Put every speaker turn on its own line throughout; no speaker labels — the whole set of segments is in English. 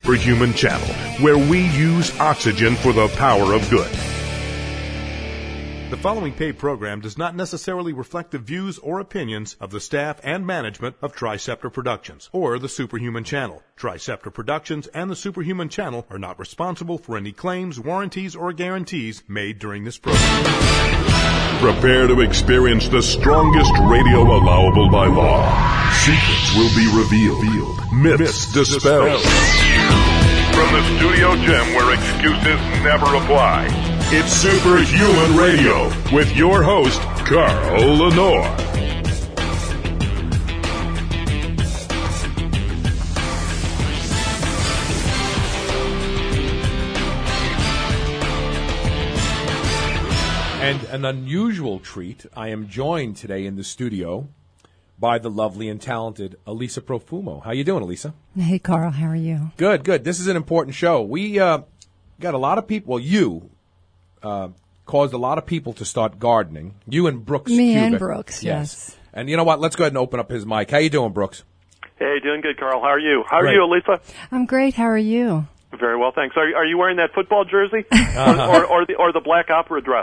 Superhuman Channel, where we use oxygen for the power of good. The following paid program does not necessarily reflect the views or opinions of the staff and management of Triceptor Productions or the Superhuman Channel. Triceptor Productions and the Superhuman Channel are not responsible for any claims, warranties, or guarantees made during this program. Prepare to experience the strongest radio allowable by law. Secrets will be revealed. Myths dispelled. From the studio gym where excuses never apply. It's Superhuman Radio with your host, Carl Lenore.
And an unusual treat, I am joined today in the studio by the lovely and talented Elisa Profumo. How you doing, Elisa?
Hey, Carl. How are you?
Good, good. This is an important show. We got a lot of people. Well, you caused a lot of people to start gardening. You and Brooks.
Me
Cubic.
and Brooks, yes.
And you know what? Let's go ahead and open up his mic. How you doing, Brooks?
Hey, doing good, Carl. How are you? How are you, Elisa?
I'm great. How are you?
Very well, thanks. Are you wearing that football jersey or the black opera dress?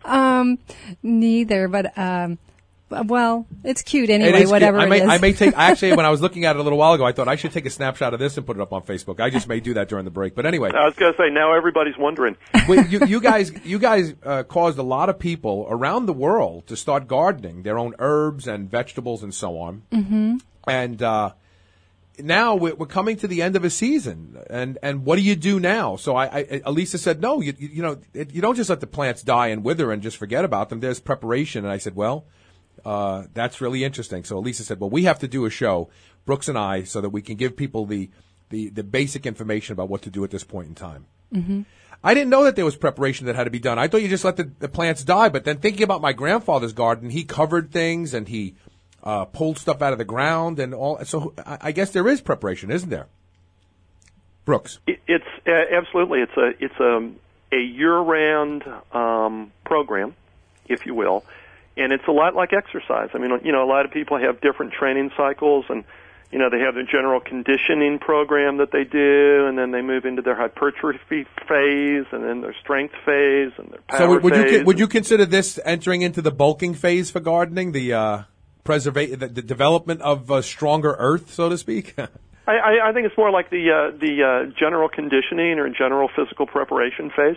Neither, but well, it's cute anyway. Whatever
cute.
it is.
I may take. Actually, when I was looking at it a little while ago, I thought I should take a snapshot of this and put it up on Facebook. I just may do that during the break. But anyway,
I was going to say now everybody's wondering.
you guys caused a lot of people around the world to start gardening their own herbs and vegetables and so on.
Mm-hmm.
And now we're coming to the end of a season, and what do you do now? So Elisa said, no, you don't just let the plants die and wither and just forget about them. There's preparation, and I said, well, that's really interesting. So Elisa said, well, we have to do a show, Brooks and I, so that we can give people the basic information about what to do at this point in time.
Mm-hmm.
I didn't know that there was preparation that had to be done. I thought you just let the plants die. But then thinking about my grandfather's garden, he covered things and he pulled stuff out of the ground and all. So I guess there is preparation, isn't there? Brooks.
It's absolutely. It's a year-round program, if you will. And it's a lot like exercise. I mean, a lot of people have different training cycles, and, they have their general conditioning program that they do, and then they move into their hypertrophy phase, and then their strength phase, and their power phase.
Would you consider this entering into the bulking phase for gardening, the development of stronger earth, so to speak?
I think it's more like the general conditioning or general physical preparation phase.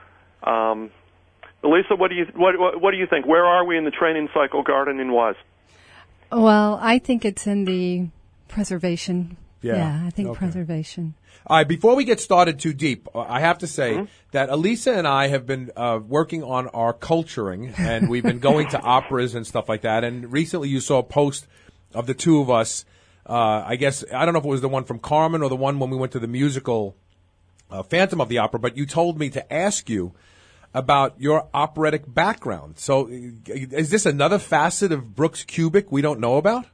Elisa, what do you think? Where are we in the training cycle, gardening-wise?
Well, I think it's in the preservation.
Yeah,
I think
okay.
Preservation.
All right, before we get started too deep, I have to say that Elisa and I have been working on our culturing, and we've been going to operas and stuff like that. And recently you saw a post of the two of us, I guess, I don't know if it was the one from Carmen or the one when we went to the musical Phantom of the Opera, but you told me to ask you about your operatic background. So is this another facet of Brooks Cubic we don't know about?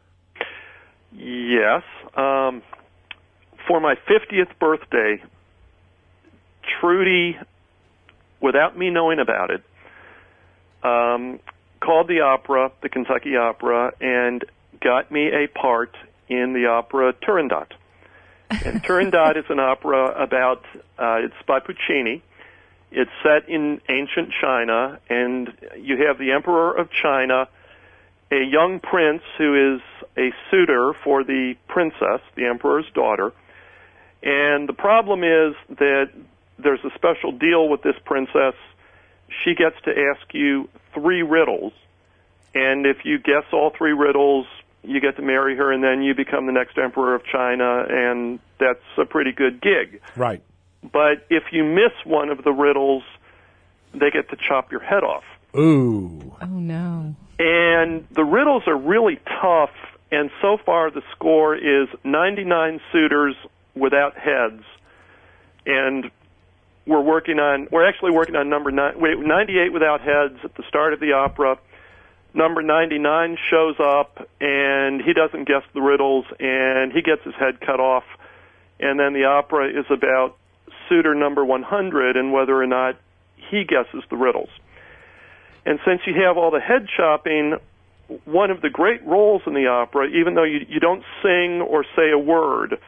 Yes. For my 50th birthday, Trudy, without me knowing about it, called the opera, the Kentucky Opera, and got me a part in the opera Turandot. And Turandot is an opera about, it's by Puccini. It's set in ancient China, and you have the Emperor of China, a young prince who is a suitor for the princess, the emperor's daughter. And the problem is that there's a special deal with this princess. She gets to ask you 3 riddles, and if you guess all 3 riddles, you get to marry her, and then you become the next emperor of China, and that's a pretty good gig.
Right.
But if you miss one of the riddles, they get to chop your head off.
Ooh.
Oh, no.
And the riddles are really tough, and so far the score is 99 suitors without heads. And we're actually working on number 98 without heads at the start of the opera. Number 99 shows up, and he doesn't guess the riddles, and he gets his head cut off. And then the opera is about suitor number 100 and whether or not he guesses the riddles. And since you have all the head chopping, one of the great roles in the opera, even though you don't sing or say a word,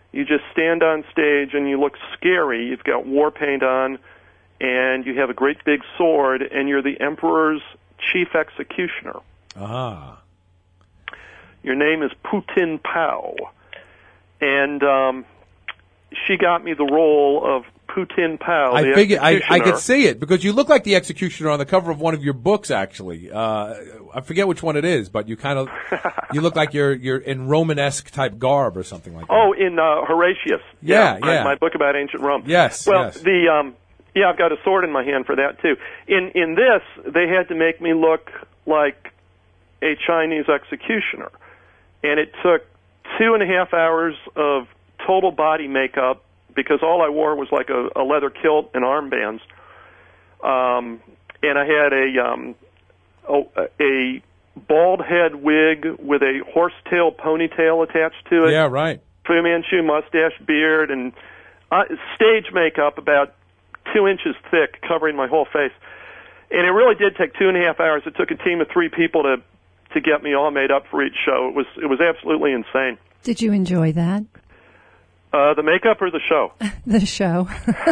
You just stand on stage and you look scary. You've got war paint on, and you have a great big sword, and you're the emperor's chief executioner.
Ah.
Your name is Putin Pao. And she got me the role of Putin Pao.
I figured I could see it because you look like the executioner on the cover of one of your books. Actually, I forget which one it is, but you you look like you're in Romanesque type garb or something like that.
Oh, in Horatius.
Yeah.
My book about ancient Rome.
Yes.
Well,
yes.
I've got a sword in my hand for that too. In this, they had to make me look like a Chinese executioner, and it took 2.5 hours of total body makeup, because all I wore was like a leather kilt and armbands, and I had a bald head wig with a horsetail ponytail attached to it.
Yeah, right.
Fu Manchu mustache, beard, and stage makeup about 2 inches thick, covering my whole face. And it really did take 2.5 hours. It took a team of 3 people to get me all made up for each show. It was absolutely insane.
Did you enjoy that?
The makeup or the show?
The show.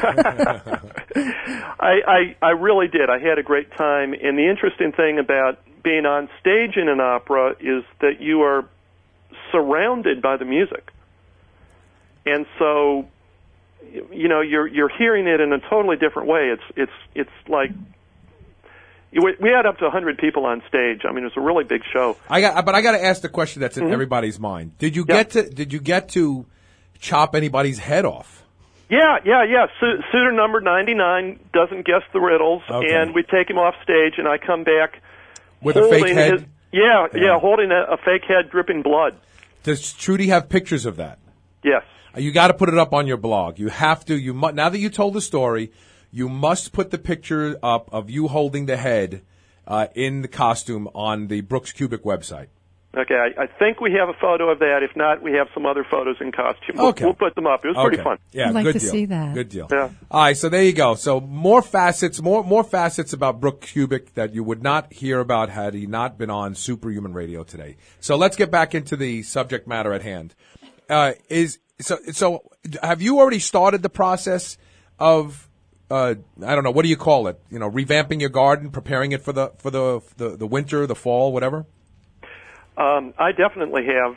I really did. I had a great time. And the interesting thing about being on stage in an opera is that you are surrounded by the music. And so, you're hearing it in a totally different way. It's like we had up to 100 people on stage. I mean, it was a really big show.
But I got to ask the question that's in everybody's mind. Did you get to chop anybody's head off?
Yeah. Suitor number 99 doesn't guess the riddles, and we take him off stage, and I come back
with a fake head.
Holding a fake head, dripping blood.
Does Trudy have pictures of that?
Yes.
You got to put it up on your blog. You have to. Now that you told the story, you must put the picture up of you holding the head in the costume on the Brooks Cubic website.
Okay, I think we have a photo of that. If not, we have some other photos in costume.
Okay.
We'll put them up. It was pretty fun.
Yeah,
I'd like
good
to
deal.
see that.
Good deal.
Yeah.
All right, so there you go. So more facets about Brooks Cubic that you would not hear about had he not been on Superhuman Radio today. So let's get back into the subject matter at hand. So have you already started the process of I don't know, what do you call it? Revamping your garden, preparing it for the winter, the fall, whatever?
I definitely have.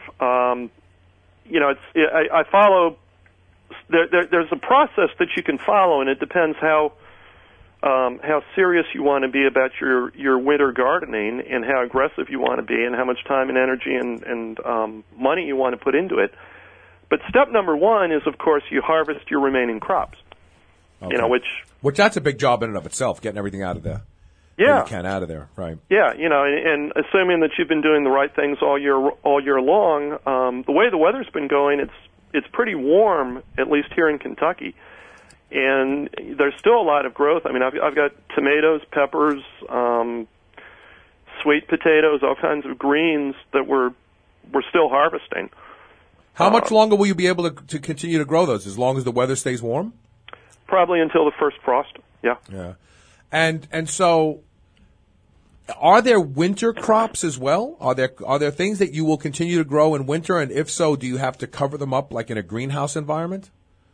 I follow. There's a process that you can follow, and it depends how serious you want to be about your winter gardening, and how aggressive you want to be, and how much time and energy and money you want to put into it. But step number 1 is, of course, you harvest your remaining crops.
Okay.
Which
that's a big job in and of itself, getting everything out of there.
Yeah,
you can out of there, right?
Yeah, and assuming that you've been doing the right things all year long, the way the weather's been going, it's pretty warm, at least here in Kentucky, and there's still a lot of growth. I mean, I've got tomatoes, peppers, sweet potatoes, all kinds of greens that we're still harvesting.
How much longer will you be able to continue to grow those? As long as the weather stays warm?
Probably until the first frost. Yeah.
Yeah. And so, are there winter crops as well? Are there things that you will continue to grow in winter? And if so, do you have to cover them up like in a greenhouse environment?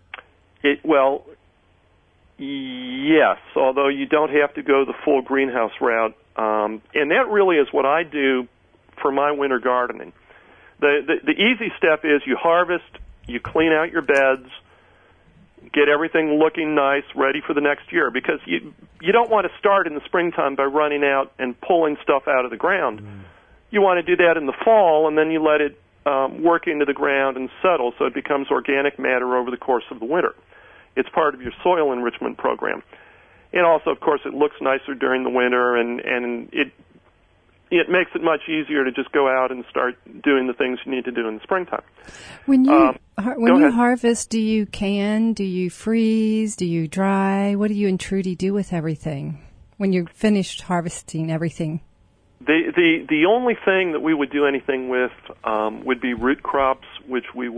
Yes, although you don't have to go the full greenhouse route. And that really is what I do for my winter gardening. The easy step is you harvest, you clean out your beds, get everything looking nice, ready for the next year, because you don't want to start in the springtime by running out and pulling stuff out of the ground. You want to do that in the fall, and then you let it work into the ground and settle so it becomes organic matter over the course of the winter. It's part of your soil enrichment program. And also, of course, it looks nicer during the winter, and it makes it much easier to just go out and start doing the things you need to do in the springtime.
When you harvest, do you can, do you freeze, do you dry? What do you and Trudy do with everything when you're finished harvesting everything?
The only thing that we would do anything with would be root crops, which we'd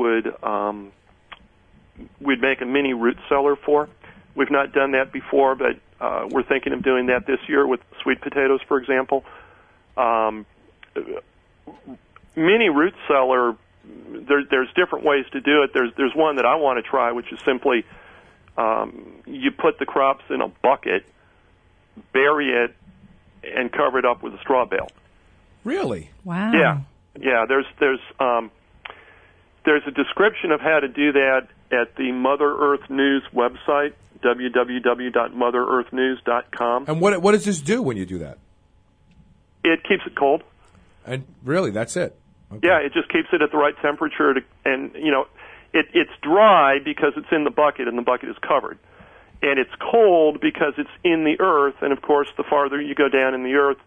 make a mini root cellar for. We've not done that before, but we're thinking of doing that this year with sweet potatoes, for example. Mini root cellar there's different ways to do it. There's one that I want to try, which is simply you put the crops in a bucket, bury it, and cover it up with a straw bale.
Really?
Wow.
Yeah. There's a description of how to do that at the Mother Earth News website, www.motherearthnews.com.
And what does this do when you do that?
It keeps it cold.
And really, that's it? Okay.
Yeah, it just keeps it at the right temperature, and it's dry because it's in the bucket, and the bucket is covered. And it's cold because it's in the earth, and of course, the farther you go down in the earth,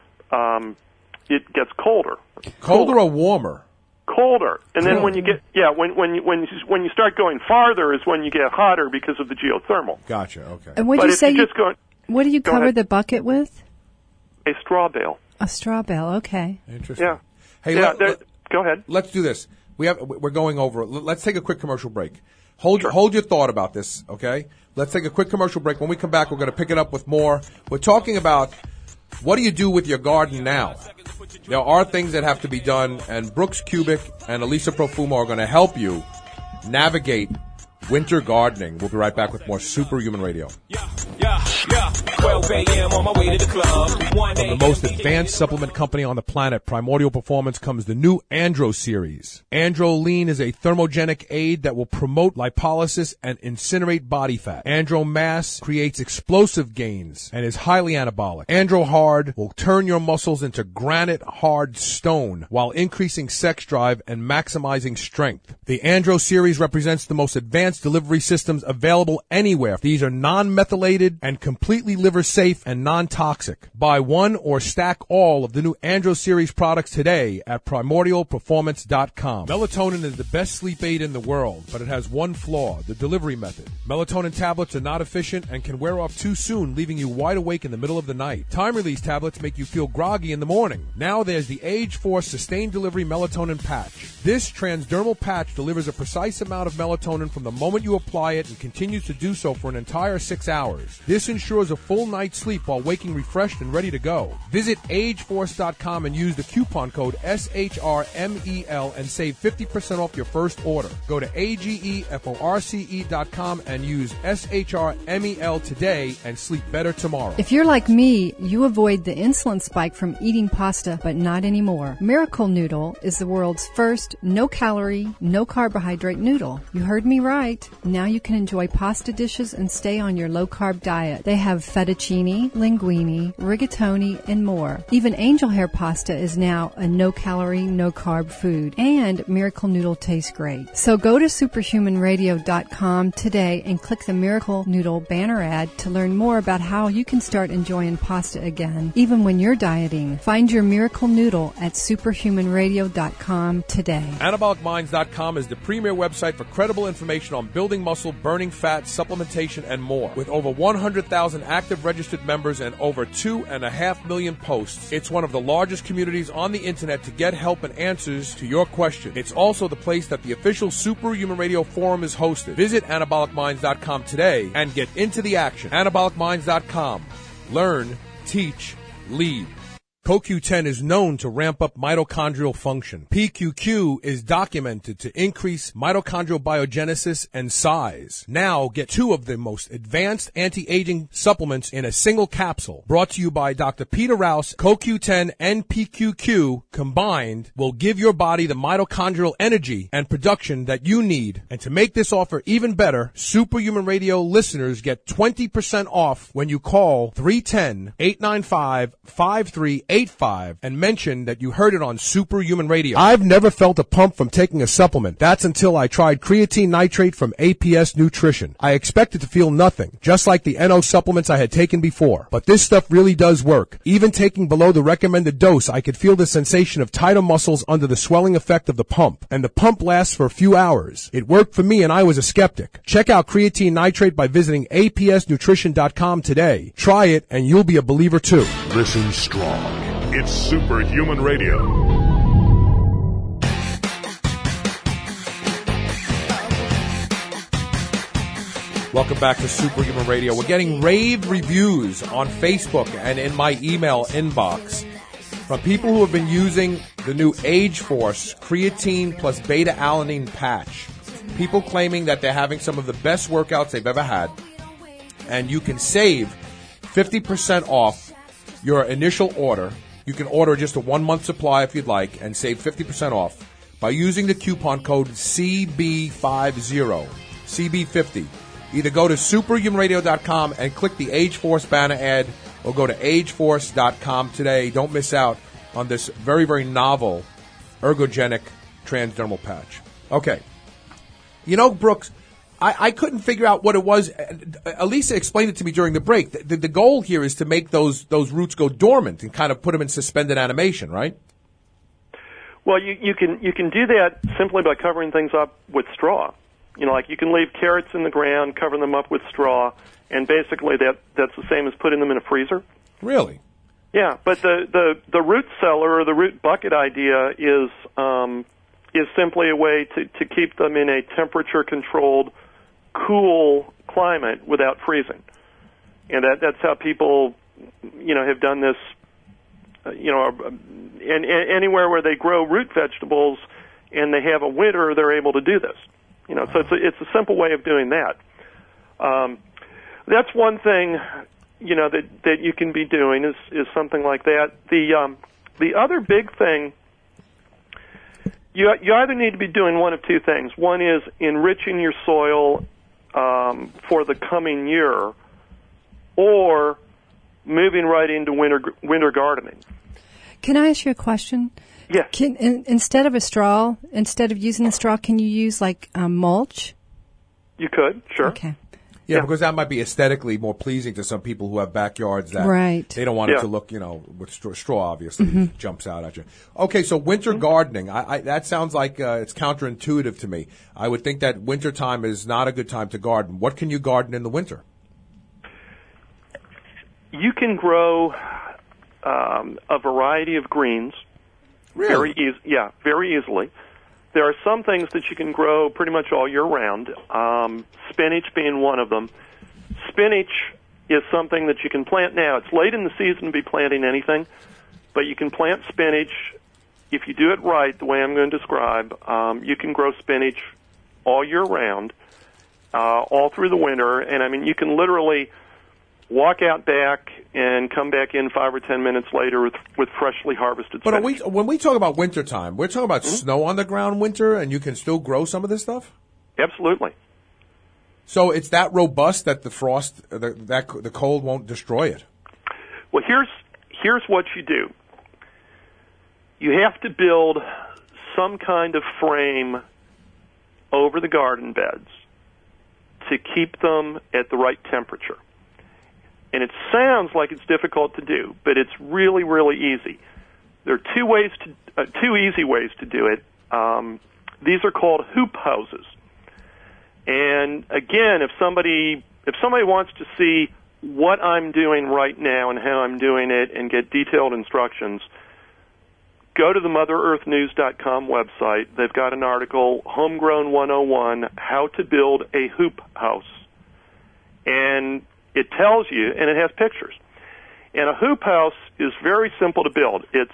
it gets colder.
Colder or warmer?
Colder. And then when you get when you start going farther is when you get hotter because of the geothermal.
Gotcha. Okay.
And what do you cover the bucket with?
A straw bale.
A straw bale. Okay.
Interesting.
Yeah.
Hey,
go ahead.
Let's do this. We're going over. Let's take a quick commercial break. Hold your thought about this, okay? Let's take a quick commercial break. When we come back, we're going to pick it up with more. We're talking about what do you do with your garden now? There are things that have to be done, and Brooks Kubik and Elisa Profumo are going to help you navigate winter gardening. We'll be right back with more Superhuman Radio. 12 a.m. on my way to the club. From the most advanced supplement company on the planet, Primordial Performance, comes the new Andro series. Andro Lean is a thermogenic aid that will promote lipolysis and incinerate body fat. Andro Mass creates explosive gains and is highly anabolic. Andro Hard will turn your muscles into granite hard stone while increasing sex drive and maximizing strength. The Andro series represents the most advanced delivery systems available anywhere. These are non-methylated and completely liver safe and non-toxic. Buy one or stack all of the new Andro series products today at primordialperformance.com. Melatonin is the best sleep aid in the world, but it has one flaw: the delivery method. Melatonin tablets are not efficient and can wear off too soon, leaving you wide awake in the middle of the night. Time release tablets make you feel groggy in the morning. Now there's the Age Force Sustained Delivery Melatonin Patch. This transdermal patch delivers a precise amount of melatonin from the moment you apply it and continues to do so for an entire 6 hours. This ensures a full night's sleep while waking refreshed and ready to go. Visit ageforce.com and use the coupon code SHRMEL and save 50% off your first order. Go to ageforce.com and use SHRMEL today and sleep better tomorrow.
If you're like me, you avoid the insulin spike from eating pasta, but not anymore. Miracle Noodle is the world's first no-calorie, no-carbohydrate noodle. You heard me right. Now you can enjoy pasta dishes and stay on your low-carb diet. They have fettuccine, linguine, rigatoni, and more. Even angel hair pasta is now a no-calorie, no-carb food. And Miracle Noodle tastes great. So go to superhumanradio.com today and click the Miracle Noodle banner ad to learn more about how you can start enjoying pasta again, even when you're dieting. Find your Miracle Noodle at superhumanradio.com today.
AnabolicMinds.com is the premier website for credible information on building muscle, burning fat, supplementation, and more. With over 100,000 active registered members and over 2.5 million posts, it's one of the largest communities on the internet to get help and answers to your questions. It's also the place that the official Superhuman Radio Forum is hosted. Visit AnabolicMinds.com today and get into the action. AnabolicMinds.com. Learn, teach, lead. CoQ10 is known to ramp up mitochondrial function. PQQ is documented to increase mitochondrial biogenesis and size. Now get 2 of the most advanced anti-aging supplements in a single capsule. Brought to you by Dr. Peter Rouse. CoQ10 and PQQ combined will give your body the mitochondrial energy and production that you need. And to make this offer even better, Superhuman Radio listeners get 20% off when you call 310-895-5385 and mention that you heard it on Superhuman Radio. I've never felt a pump from taking a supplement. That's until I tried creatine nitrate from APS Nutrition. I expected to feel nothing, just like the NO supplements I had taken before. But this stuff really does work. Even taking below the recommended dose, I could feel the sensation of tighter muscles under the swelling effect of the pump. And the pump lasts for a few hours. It worked for me and I was a skeptic. Check out creatine nitrate by visiting apsnutrition.com today. Try it and you'll be a believer too.
Listen strong. It's Superhuman Radio.
Welcome back to Superhuman Radio. We're getting rave reviews on Facebook and in my email inbox from people who have been using the new Age Force creatine plus beta-alanine patch. People claiming that they're having some of the best workouts they've ever had. And you can save 50% off your initial order. You can order just a 1-month supply if you'd like and save 50% off by using the coupon code CB50, CB50. Either go to superhumanradio.com and click the Age Force banner ad or go to ageforce.com today. Don't miss out on this very, very novel ergogenic transdermal patch. Okay. You know, Brooks, I couldn't figure out what it was. Elisa explained it to me during the break. The goal here is to make those roots go dormant and kind of put them in suspended animation, right?
Well, you can do that simply by covering things up with straw. You know, like you can leave carrots in the ground, cover them up with straw, and basically that's the same as putting them in a freezer.
Really?
Yeah, but the root cellar or the root bucket idea is simply a way to keep them in a temperature-controlled, cool climate without freezing. And that's how people, you know, have done this, you know, and anywhere where they grow root vegetables and they have a winter, they're able to do this. You know, so it's a simple way of doing that. That's one thing, you know, that you can be doing is something like that. The other big thing, you either need to be doing one of two things. One is enriching your soil for the coming year, or moving right into winter gardening.
Can I ask you a question?
Yes.
Instead of using a straw, can you use like mulch?
You could, sure.
Okay.
Yeah, because that might be aesthetically more pleasing to some people who have backyards that they don't want it to look, you know, with straw obviously jumps out at you. Okay, so winter gardening, that sounds like it's counterintuitive to me. I would think that winter time is not a good time to garden. What can you garden in the winter?
You can grow a variety of greens.
Really?
Very easily. There are some things that you can grow pretty much all year round, spinach being one of them. Spinach is something that you can plant now. It's late in the season to be planting anything, but you can plant spinach. If you do it right, the way I'm going to describe, you can grow spinach all year round, all through the winter. And, I mean, you can literally walk out back and come back in 5 or 10 minutes later with freshly harvested spinach.
But when we talk about winter time, we're talking about snow on the ground winter, and you can still grow some of this stuff?
Absolutely.
So it's that robust that the frost, the cold won't destroy it?
Well, here's what you do. You have to build some kind of frame over the garden beds to keep them at the right temperature. And it sounds like it's difficult to do, but it's really, really easy. There are two easy ways to do it. These are called hoop houses. And again, if somebody wants to see what I'm doing right now and how I'm doing it and get detailed instructions, go to the MotherEarthNews.com website. They've got an article, Homegrown 101, How to Build a Hoop House. And it tells you, and it has pictures. And a hoop house is very simple to build. It's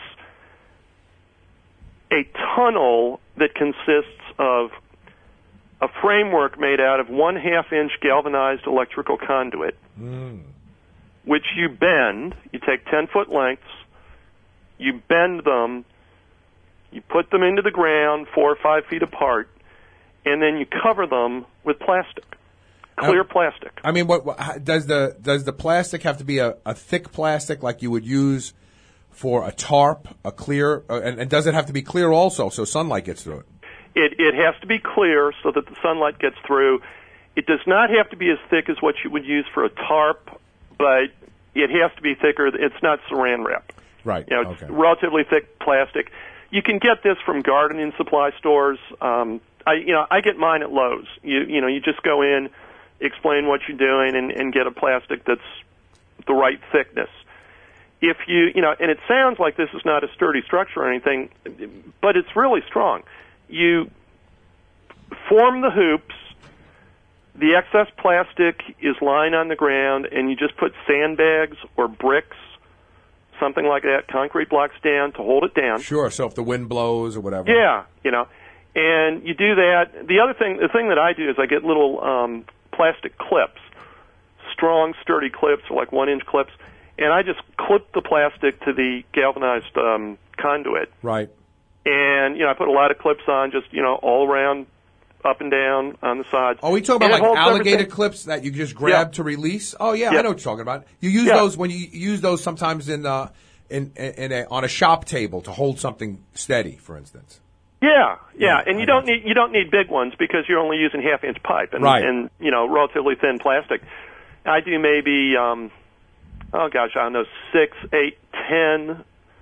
a tunnel that consists of a framework made out of 1/2-inch galvanized electrical conduit, which you bend. You take 10-foot lengths, you bend them, you put them into the ground 4 or 5 feet apart, and then you cover them with plastic. Clear plastic.
I mean, what does the plastic have to be a thick plastic like you would use for a tarp, a clear, and does it have to be clear also so sunlight gets through it?
It has to be clear so that the sunlight gets through. It does not have to be as thick as what you would use for a tarp, but it has to be thicker. It's not saran wrap.
Right.
You know, it's relatively thick plastic. You can get this from gardening supply stores. I get mine at Lowe's. You just go in, explain what you're doing, and get a plastic that's the right thickness. If and it sounds like this is not a sturdy structure or anything, but it's really strong. You form the hoops, the excess plastic is lying on the ground, and you just put sandbags or bricks something like that, concrete blocks down to hold it down.
Sure. So if the wind blows or whatever.
Yeah, and you do that. The thing that I do is I get little plastic clips, strong, sturdy clips, like 1-inch clips, and I just clip the plastic to the galvanized conduit.
Right.
And I put a lot of clips on, just all around, up and down on the sides.
Are we talking about like alligator
everything.
clips that you just grab to release? Oh yeah, I know what you're talking about. You use those when you use those sometimes on a shop table to hold something steady, for instance.
Yeah, and you don't need big ones because you're only using 1/2-inch pipe and relatively thin plastic. I do maybe I don't know, 6, 8, 10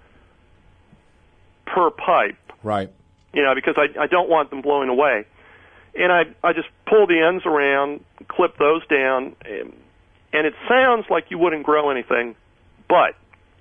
per pipe.
Right.
Because I don't want them blowing away. And I just pull the ends around, clip those down, and it sounds like you wouldn't grow anything, but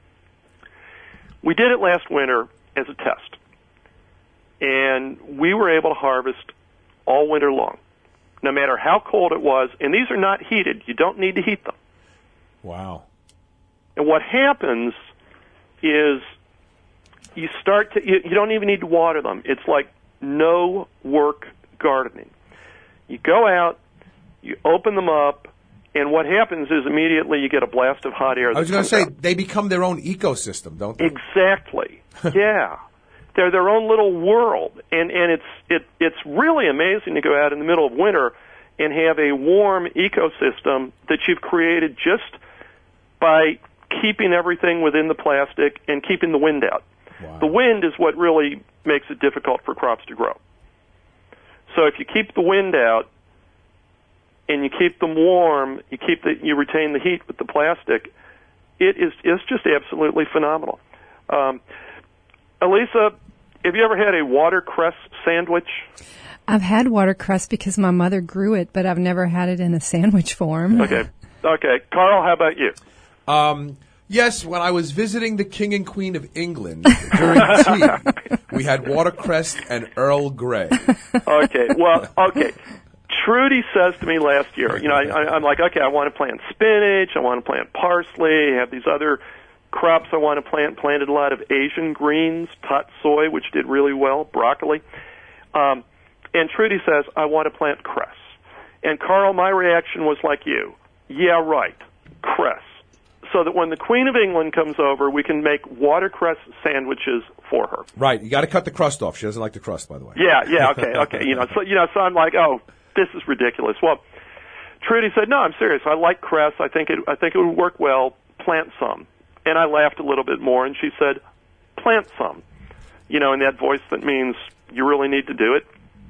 we did it last winter as a test. And we were able to harvest all winter long, no matter how cold it was. And these are not heated. You don't need to heat them.
Wow.
And what happens is you don't even need to water them. It's like no work gardening. You go out, you open them up, and what happens is immediately you get a blast of hot air.
I was going to say, they become their own ecosystem, don't they?
Exactly. Yeah. They're their own little world, and it's really amazing to go out in the middle of winter and have a warm ecosystem that you've created just by keeping everything within the plastic and keeping the wind out.
Wow.
The wind is what really makes it difficult for crops to grow. So if you keep the wind out and you keep them warm, you retain the heat with the plastic, it's just absolutely phenomenal. Elisa, have you ever had a watercress sandwich?
I've had watercress because my mother grew it, but I've never had it in a sandwich form.
Okay. Carl, how about you?
Yes, when I was visiting the King and Queen of England during tea, we had watercress and Earl Grey.
Okay. Trudy says to me last year, I'm like, okay, I want to plant spinach, I want to plant parsley, I have these other crops I want to plant. Planted a lot of Asian greens, pot soy, which did really well, broccoli. And Trudy says, I want to plant cress. And Carl, my reaction was like you. Yeah, right, cress. So that when the Queen of England comes over, we can make watercress sandwiches for her.
Right. You got to cut the crust off. She doesn't like the crust, by the way.
Yeah. Okay. So I'm like, oh, this is ridiculous. Well, Trudy said, no, I'm serious. I like cress. I think it would work well. Plant some. And I laughed a little bit more, and she said, plant some. In that voice that means you really need to do it.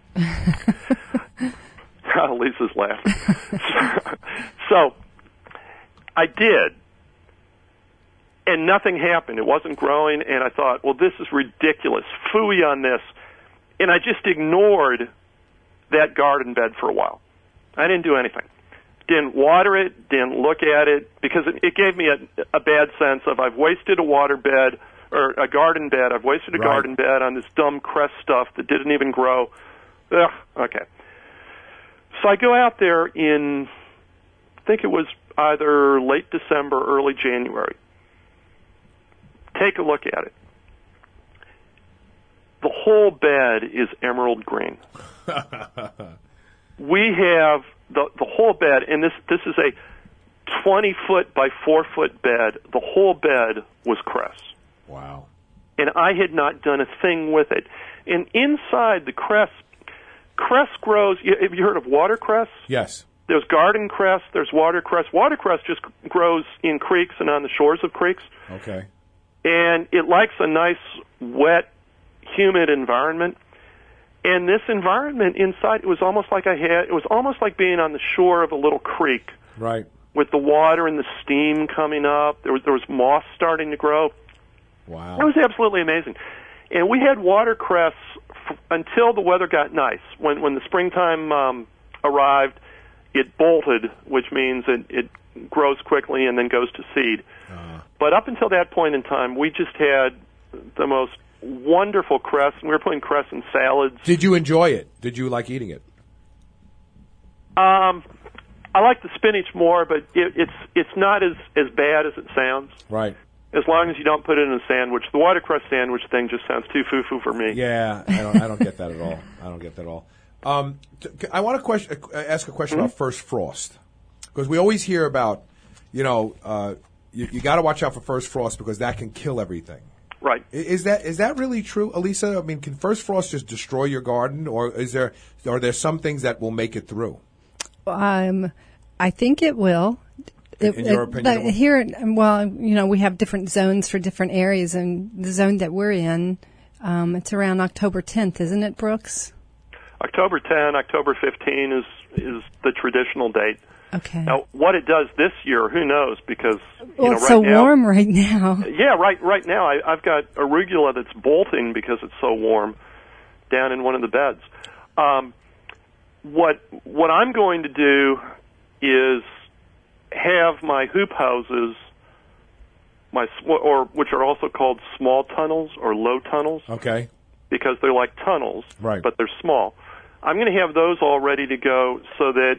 Lisa's laughing. So I did. And nothing happened. It wasn't growing, and I thought, well, this is ridiculous. Phooey on this. And I just ignored that garden bed for a while. I didn't do anything. Didn't water it, didn't look at it, because it gave me a bad sense of I've wasted a water bed, or a garden bed. I've wasted a garden bed on this dumb cress stuff that didn't even grow. Ugh, okay. So I go out there in, I think it was either late December, early January. Take a look at it. The whole bed is emerald green. We have the whole bed, and this is a 20-foot by 4-foot bed. The whole bed was cress.
Wow.
And I had not done a thing with it. And inside the cress grows, have you heard of watercress?
Yes.
There's garden cress, there's watercress. Watercress just grows in creeks and on the shores of creeks.
Okay.
And it likes a nice, wet, humid environment. And this environment inside, it was almost like being on the shore of a little creek.
Right.
With the water and the steam coming up. There was moss starting to grow.
Wow.
It was absolutely amazing. And we had watercress until the weather got nice. When the springtime arrived, it bolted, which means it grows quickly and then goes to seed. But up until that point in time, we just had the most wonderful cress, and we were putting cress in salads.
Did you enjoy it? Did you like eating it?
I like the spinach more, but it's not as bad as it sounds.
Right.
as long as you don't put it in a sandwich. The watercress sandwich thing just sounds too foo-foo for me.
Yeah, I don't get that at all. I don't get that at all. I want to ask a question about first frost, because we always hear about, you got to watch out for first frost because that can kill everything.
Right.
Is that really true, Elisa? I mean, can first frost just destroy your garden, or are there some things that will make it through?
I think it will.
In your opinion?
Here, we have different zones for different areas, and the zone that we're in, it's around October 10th, isn't it, Brooks?
October 10, October 15 is the traditional date.
Okay.
Now, what it does this year, who knows? Because
it's
right
so
now,
warm right now.
Yeah, right now I've got arugula that's bolting because it's so warm down in one of the beds. What I'm going to do is have my hoop houses, which are also called small tunnels or low tunnels.
Okay.
Because they're like tunnels,
right,
but they're small. I'm going to have those all ready to go so that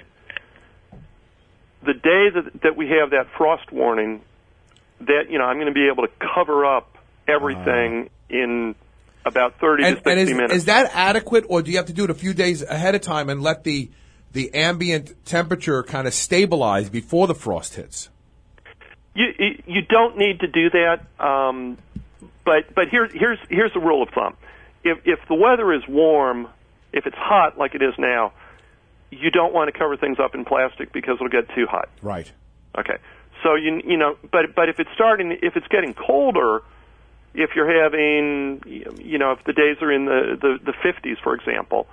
the day that we have that frost warning, that I'm going to be able to cover up everything in about 30 to 60 minutes.
Is that adequate, or do you have to do it a few days ahead of time and let the ambient temperature kind of stabilize before the frost hits?
You don't need to do that, but here's the rule of thumb. If the weather is warm, if it's hot like it is now, you don't want to cover things up in plastic because it'll get too hot.
Right.
Okay. So but if it's getting colder, if you're having, if the days are in the 50s, for example,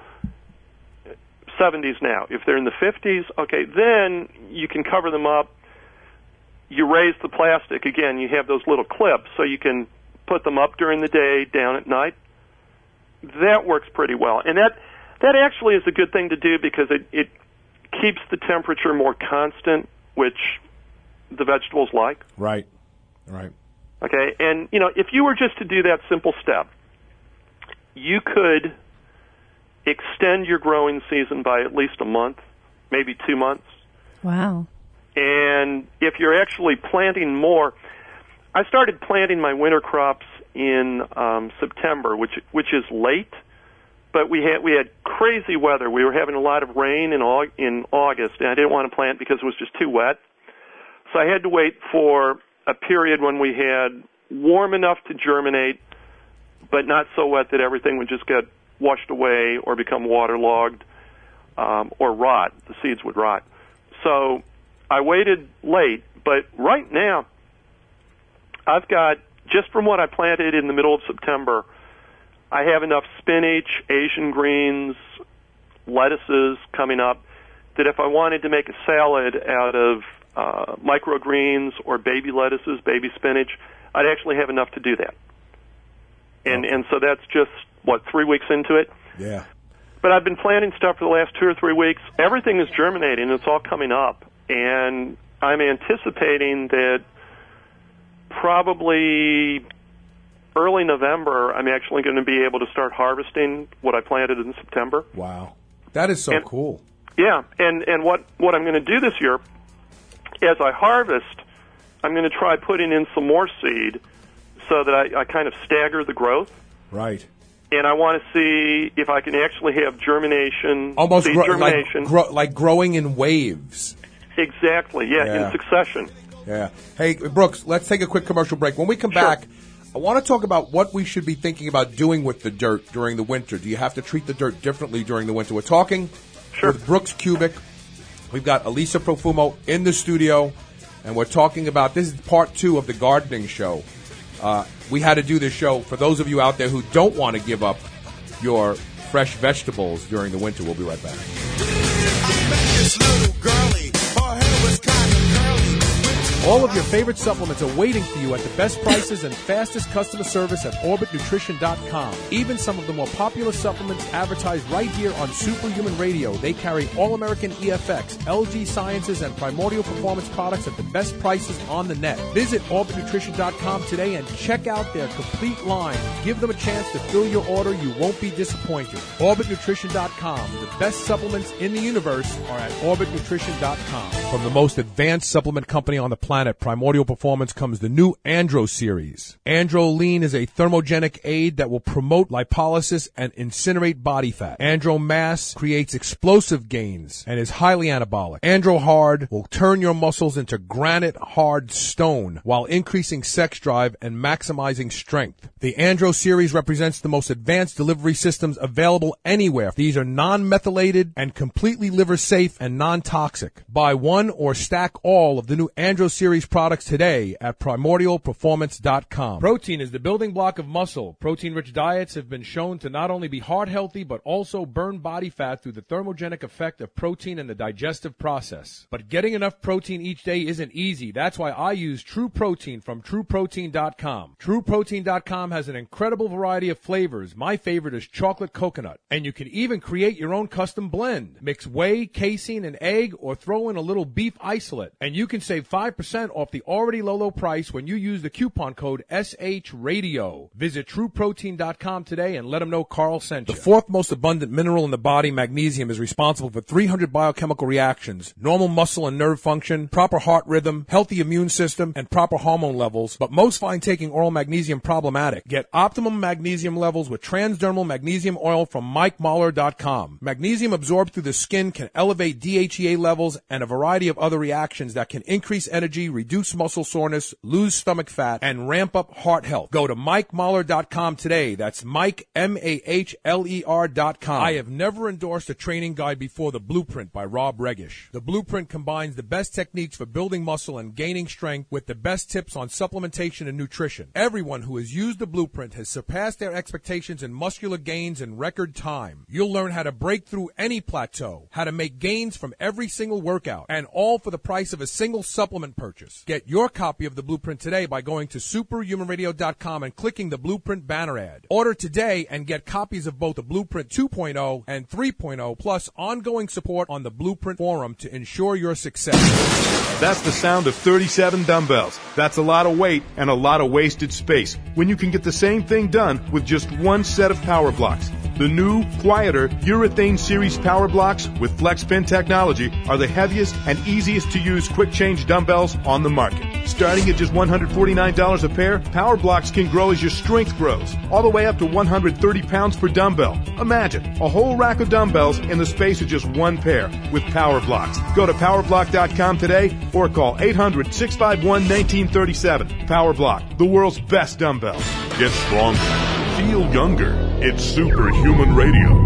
70s now, if they're in the 50s, okay, then you can cover them up. You raise the plastic again. You have those little clips, so you can put them up during the day, down at night. That works pretty well, and that actually is a good thing to do because it keeps the temperature more constant, which the vegetables like.
Right.
Okay, and if you were just to do that simple step, you could extend your growing season by at least a month, maybe 2 months.
Wow.
And if you're actually planting more, I started planting my winter crops in September, which is late. But we had crazy weather. We were having a lot of rain in August, and I didn't want to plant because it was just too wet. So I had to wait for a period when we had warm enough to germinate, but not so wet that everything would just get washed away or become waterlogged or rot. The seeds would rot. So I waited late, but right now I've got, just from what I planted in the middle of September, I have enough spinach, Asian greens, lettuces coming up that if I wanted to make a salad out of microgreens or baby lettuces, baby spinach, I'd actually have enough to do that. And so that's just, 3 weeks into it?
Yeah.
But I've been planting stuff for the last 2 or 3 weeks. Everything is germinating. It's all coming up. And I'm anticipating that probably early November, I'm actually going to be able to start harvesting what I planted in September.
Wow. That is so cool.
Yeah, and what I'm going to do this year, as I harvest, I'm going to try putting in some more seed so that I kind of stagger the growth.
Right.
And I want to see if I can actually have germination,
almost
seed germination.
Like growing in waves.
Exactly, yeah, in succession.
Yeah. Hey, Brooks, let's take a quick commercial break. When we come back, I want to talk about what we should be thinking about doing with the dirt during the winter. Do you have to treat the dirt differently during the winter? We're talking with Brooks Kubik. We've got Elisa Profumo in the studio, and we're talking about, this is part 2 of the gardening show. We had to do this show for those of you out there who don't want to give up your fresh vegetables during the winter. We'll be right back. All of your favorite supplements are waiting for you at the best prices and fastest customer service at OrbitNutrition.com. Even some of the more popular supplements advertised right here on Superhuman Radio. They carry All-American EFX, LG Sciences, and Primordial Performance products at the best prices on the net. Visit OrbitNutrition.com today and check out their complete line. Give them a chance to fill your order. You won't be disappointed. OrbitNutrition.com. The best supplements in the universe are at OrbitNutrition.com. From the most advanced supplement company on the planet, planet, Primordial Performance, comes the new Andro series. Andro Lean is a thermogenic aid that will promote lipolysis and incinerate body fat. Andro Mass creates explosive gains and is highly anabolic. Andro Hard will turn your muscles into granite hard stone while increasing sex drive and maximizing strength. The Andro series represents the most advanced delivery systems available anywhere. These are non-methylated and completely liver safe and non-toxic. Buy one or stack all of the new Andro series products today at primordialperformance.com. Protein is the building block of muscle. Protein-rich diets have been shown to not only be heart healthy, but also burn body fat through the thermogenic effect of protein in the digestive process. But getting enough protein each day isn't easy. That's why I use True Protein from TrueProtein.com. TrueProtein.com has an incredible variety of flavors. My favorite is chocolate coconut. And you can even create your own custom blend. Mix whey, casein, and egg, or throw in a little beef isolate. And you can save 5% off the already low price when you use the coupon code SHRadio. Visit TrueProtein.com today and let them know Carl sent you. The fourth most abundant mineral in the body, magnesium, is responsible for 300 biochemical reactions, normal muscle and nerve function, proper heart rhythm, healthy immune system, and proper hormone levels. But most find taking oral magnesium problematic. Get optimum magnesium levels with transdermal magnesium oil from MikeMahler.com. Magnesium absorbed through the skin can elevate DHEA levels and a variety of other reactions that can increase energy, reduce muscle soreness, lose stomach fat, and ramp up heart health. Go to MikeMahler.com today. That's Mike, MAHLER.com. I have never endorsed a training guide before The Blueprint by Rob Regish. The Blueprint combines the best techniques for building muscle and gaining strength with the best tips on supplementation and nutrition. Everyone who has used The Blueprint has surpassed their expectations in muscular gains in record time. You'll learn how to break through any plateau, how to make gains from every single workout, and all for the price of a single supplement purchase. Get your copy of The Blueprint today by going to superhumanradio.com and clicking the Blueprint banner ad. Order today and get copies of both the Blueprint 2.0 and 3.0, plus ongoing support on the Blueprint forum to ensure your success.
That's the sound of 37 dumbbells. That's a lot of weight and a lot of wasted space when you can get the same thing done with just one set of power blocks. The new, quieter urethane series power blocks with FlexPin technology are the heaviest and easiest to use quick change dumbbells on the market. Starting at just $149 a pair, power blocks can grow as your strength grows, all the way up to 130 pounds per dumbbell. Imagine a whole rack of dumbbells in the space of just one pair with power blocks. Go to powerblock.com today or call 800-651-1937. Power Block, the world's best dumbbells. Get stronger. Feel younger. It's Superhuman Radio.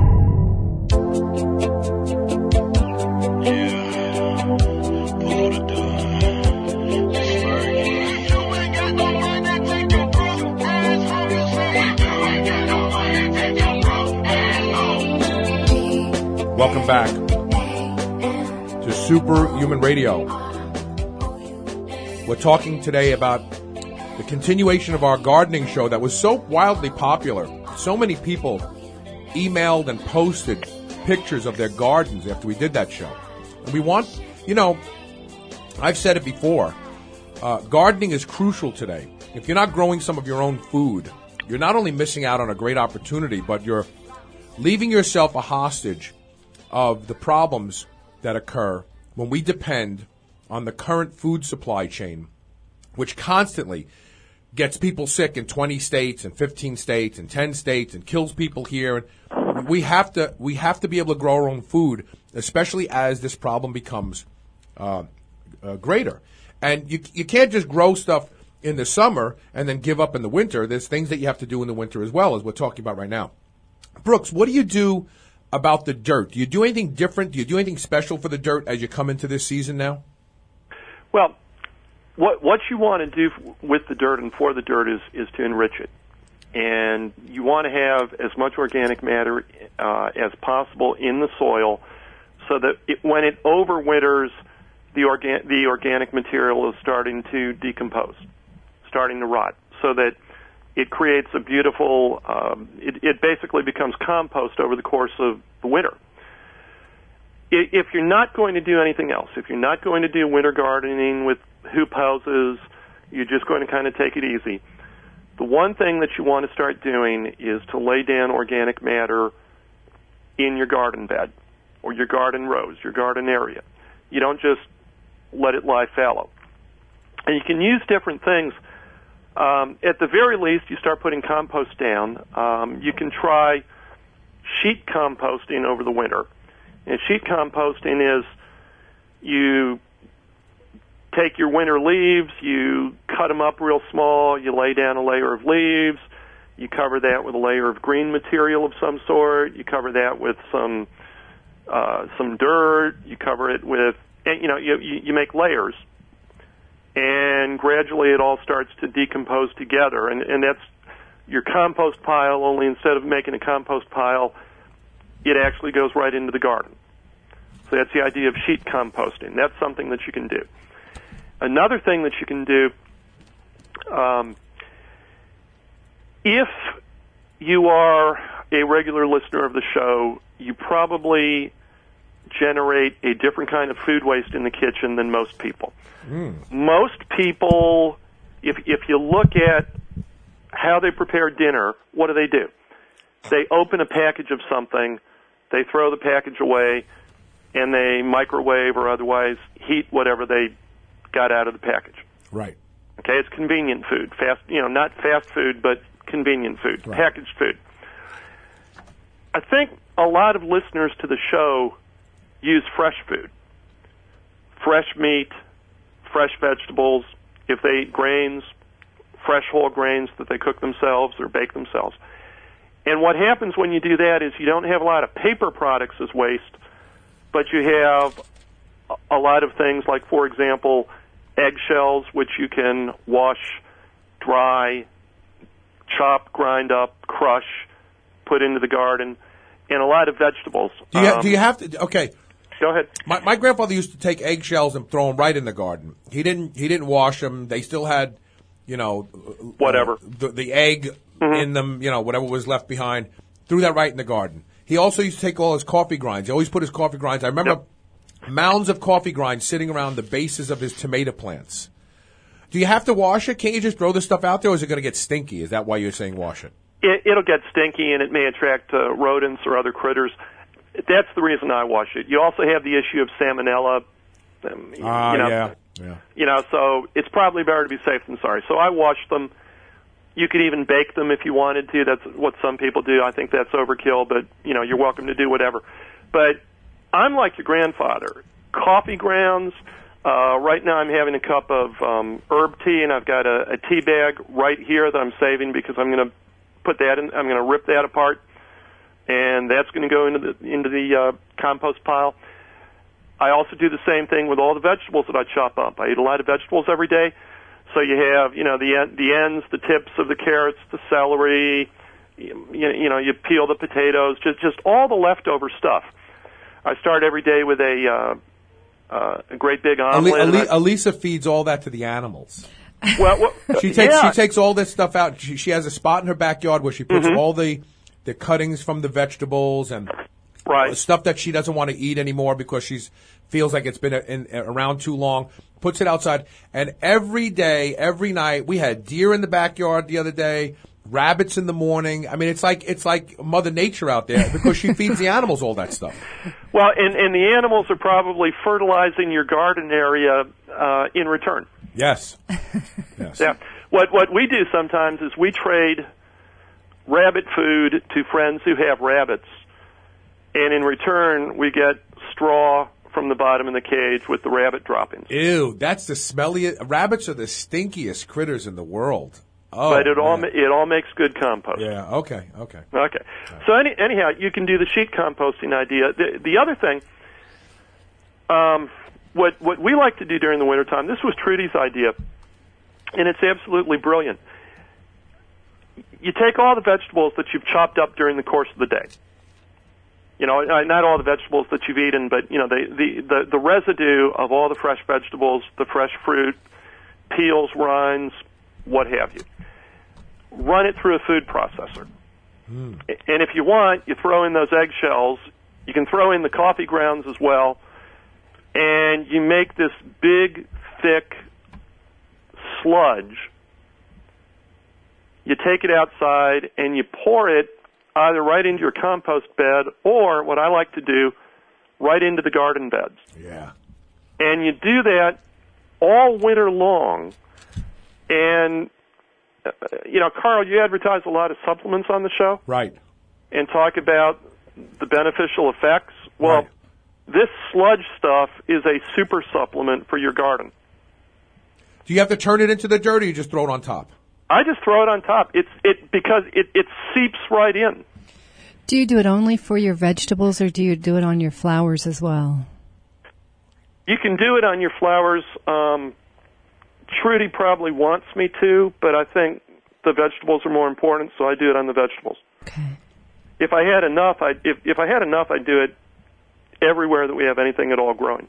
Welcome back to Superhuman Radio. We're talking today about the continuation of our gardening show that was so wildly popular. So many people emailed and posted pictures of their gardens after we did that show. And we want, I've said it before, gardening is crucial today. If you're not growing some of your own food, you're not only missing out on a great opportunity, but you're leaving yourself a hostage of the problems that occur when we depend on the current food supply chain, which constantly gets people sick in 20 states and 15 states and 10 states and kills people here. And we have to be able to grow our own food, especially as this problem becomes greater. And you can't just grow stuff in the summer and then give up in the winter. There's things that you have to do in the winter as well, as we're talking about right now. Brooks, what do you do about the dirt? Do you do anything different? Do you do anything special for the dirt as you come into this season now?
Well, what you want to do with the dirt and for the dirt is to enrich it. And you want to have as much organic matter as possible in the soil so that when it overwinters, the organic material is starting to decompose, starting to rot, so that it creates a beautiful, it basically becomes compost over the course of the winter. If you're not going to do anything else, if you're not going to do winter gardening with hoop houses, you're just going to kind of take it easy, the one thing that you want to start doing is to lay down organic matter in your garden bed or your garden rows, your garden area. You don't just let it lie fallow. And you can use different things. At the very least, you start putting compost down. You can try sheet composting over the winter. And sheet composting is you take your winter leaves, you cut them up real small, you lay down a layer of leaves, you cover that with a layer of green material of some sort, you cover that with some dirt, you cover it with, you make layers. And gradually it all starts to decompose together. And that's your compost pile, only instead of making a compost pile, it actually goes right into the garden. So that's the idea of sheet composting. That's something that you can do. Another thing that you can do, if you are a regular listener of the show, you probably generate a different kind of food waste in the kitchen than most people. Most people, if you look at how they prepare dinner, what do? They open a package of something, they throw the package away, and they microwave or otherwise heat whatever they got out of the package.
Right.
Okay, it's convenient food. Not fast food, but convenient food,
right.
Packaged food. I think a lot of listeners to the show use fresh food. Fresh meat, fresh vegetables, if they eat grains, fresh whole grains that they cook themselves or bake themselves. And what happens when you do that is you don't have a lot of paper products as waste, but you have a lot of things like, for example, eggshells, which you can wash, dry, chop, grind up, crush, put into the garden, and a lot of vegetables.
Do you have to? Okay.
Go ahead.
My grandfather used to take eggshells and throw them right in the garden. He didn't wash them. They still had,
whatever
the egg in them. Whatever was left behind. Threw that right in the garden. He also used to take all his coffee grinds. He always put his coffee grinds. I remember mounds of coffee grinds sitting around the bases of his tomato plants. Do you have to wash it? Can't you just throw this stuff out there, or is it going to get stinky? Is that why you're saying wash it?
It'll get stinky, and it may attract rodents or other critters. That's the reason I wash it. You also have the issue of salmonella. So it's probably better to be safe than sorry. So I wash them. You could even bake them if you wanted to. That's what some people do. I think that's overkill, but you're welcome to do whatever. But I'm like your grandfather. Coffee grounds. Right now I'm having a cup of herb tea, and I've got a tea bag right here that I'm saving because I'm going to put that in. I'm going to rip that apart, and that's going to go into the compost pile. I also do the same thing with all the vegetables that I chop up. I eat a lot of vegetables every day, so you have the ends, the tips of the carrots, the celery. You peel the potatoes, just all the leftover stuff. I start every day with a great big omelet.
Elisa feeds all that to the animals.
Well,
she takes all this stuff out. She has a spot in her backyard where she puts all the cuttings from the vegetables and stuff that she doesn't want to eat anymore because she feels like it's been around too long. Puts it outside, and every day, every night, we had deer in the backyard the other day, rabbits in the morning. I mean, it's like Mother Nature out there because she feeds the animals all that stuff.
Well, and the animals are probably fertilizing your garden area in return.
Yes. Yes.
Yeah. What we do sometimes is we trade rabbit food to friends who have rabbits, and in return we get straw from the bottom of the cage with the rabbit droppings.
Ew, that's the smelliest. Rabbits are the stinkiest critters in the world. Oh,
but it all makes good compost.
Yeah. Okay.
So anyhow, you can do the sheet composting idea. The other thing, what we like to do during the wintertime, this was Trudy's idea, and it's absolutely brilliant. You take all the vegetables that you've chopped up during the course of the day. Not all the vegetables that you've eaten, but the residue of all the fresh vegetables, the fresh fruit, peels, rinds, what have you. Run it through a food processor. And if you want, you throw in those eggshells. You can throw in the coffee grounds as well. And you make this big, thick sludge. You take it outside and you pour it either right into your compost bed or, what I like to do, right into the garden beds.
Yeah.
And you do that all winter long. And, Carl, you advertise a lot of supplements on the show.
Right.
And talk about the beneficial effects. Well,
right.
This sludge stuff is a super supplement for your garden.
Do you have to turn it into the dirt, or you just throw it on top?
I just throw it on top. Because it seeps right in.
Do you do it only for your vegetables, or do you do it on your flowers as well?
You can do it on your flowers. Trudy probably wants me to, but I think the vegetables are more important, so I do it on the vegetables.
Okay.
If I had enough, I'd do it everywhere that we have anything at all growing.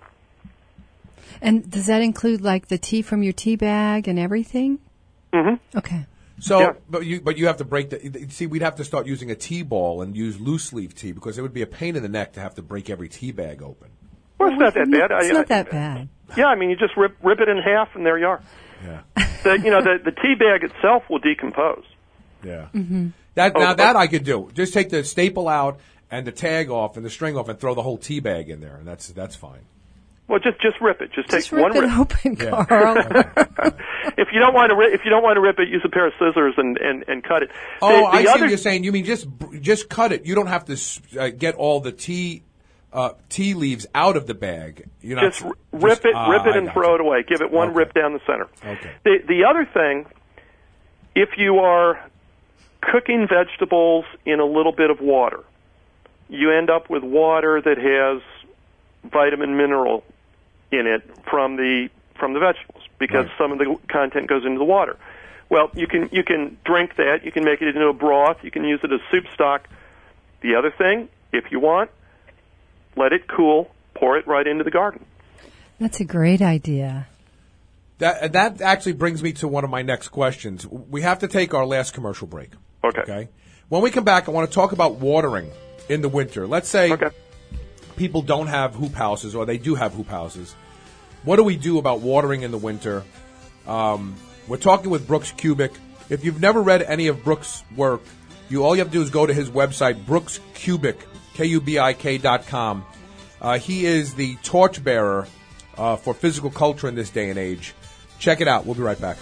And does that include like the tea from your tea bag and everything?
Mm-hmm.
Okay.
So,
yeah.
but you have to break the. See, we'd have to start using a tea ball and use loose leaf tea because it would be a pain in the neck to have to break every tea bag open.
Well, it's not that bad.
It's not that bad.
Yeah, I mean, you just rip it in half, and there you are.
Yeah.
The tea bag itself will decompose.
Yeah.
Mm-hmm.
That I could do. Just take the staple out and the tag off and the string off and throw the whole tea bag in there, and that's fine.
Well, just rip it. Just take one
rip.
rip.
Just rip it open,
Yeah.
Carl.
If you don't want to rip it, use a pair of scissors and cut it.
I see what you're saying. You mean just cut it. You don't have to get all the tea leaves out of the bag.
Just rip it and throw it away. Give it one rip down the center.
Okay.
The other thing, if you are cooking vegetables in a little bit of water, you end up with water that has vitamin mineral in it from the vegetables because
right.
some of the content goes into the water. Well, you can drink that. You can make it into a broth. You can use it as soup stock. The other thing, if you want, let it cool. Pour it right into the garden.
That's a great idea.
That actually brings me to one of my next questions. We have to take our last commercial break.
Okay.
When we come back, I want to talk about watering in the winter. Let's say people don't have hoop houses, or they do have hoop houses. What do we do about watering in the winter? We're talking with Brooks Kubik. If you've never read any of Brooks' work, all you have to do is go to his website, Brooks Kubik, KUBIK.com. He is the torchbearer for physical culture in this day and age. Check it out. We'll be right back.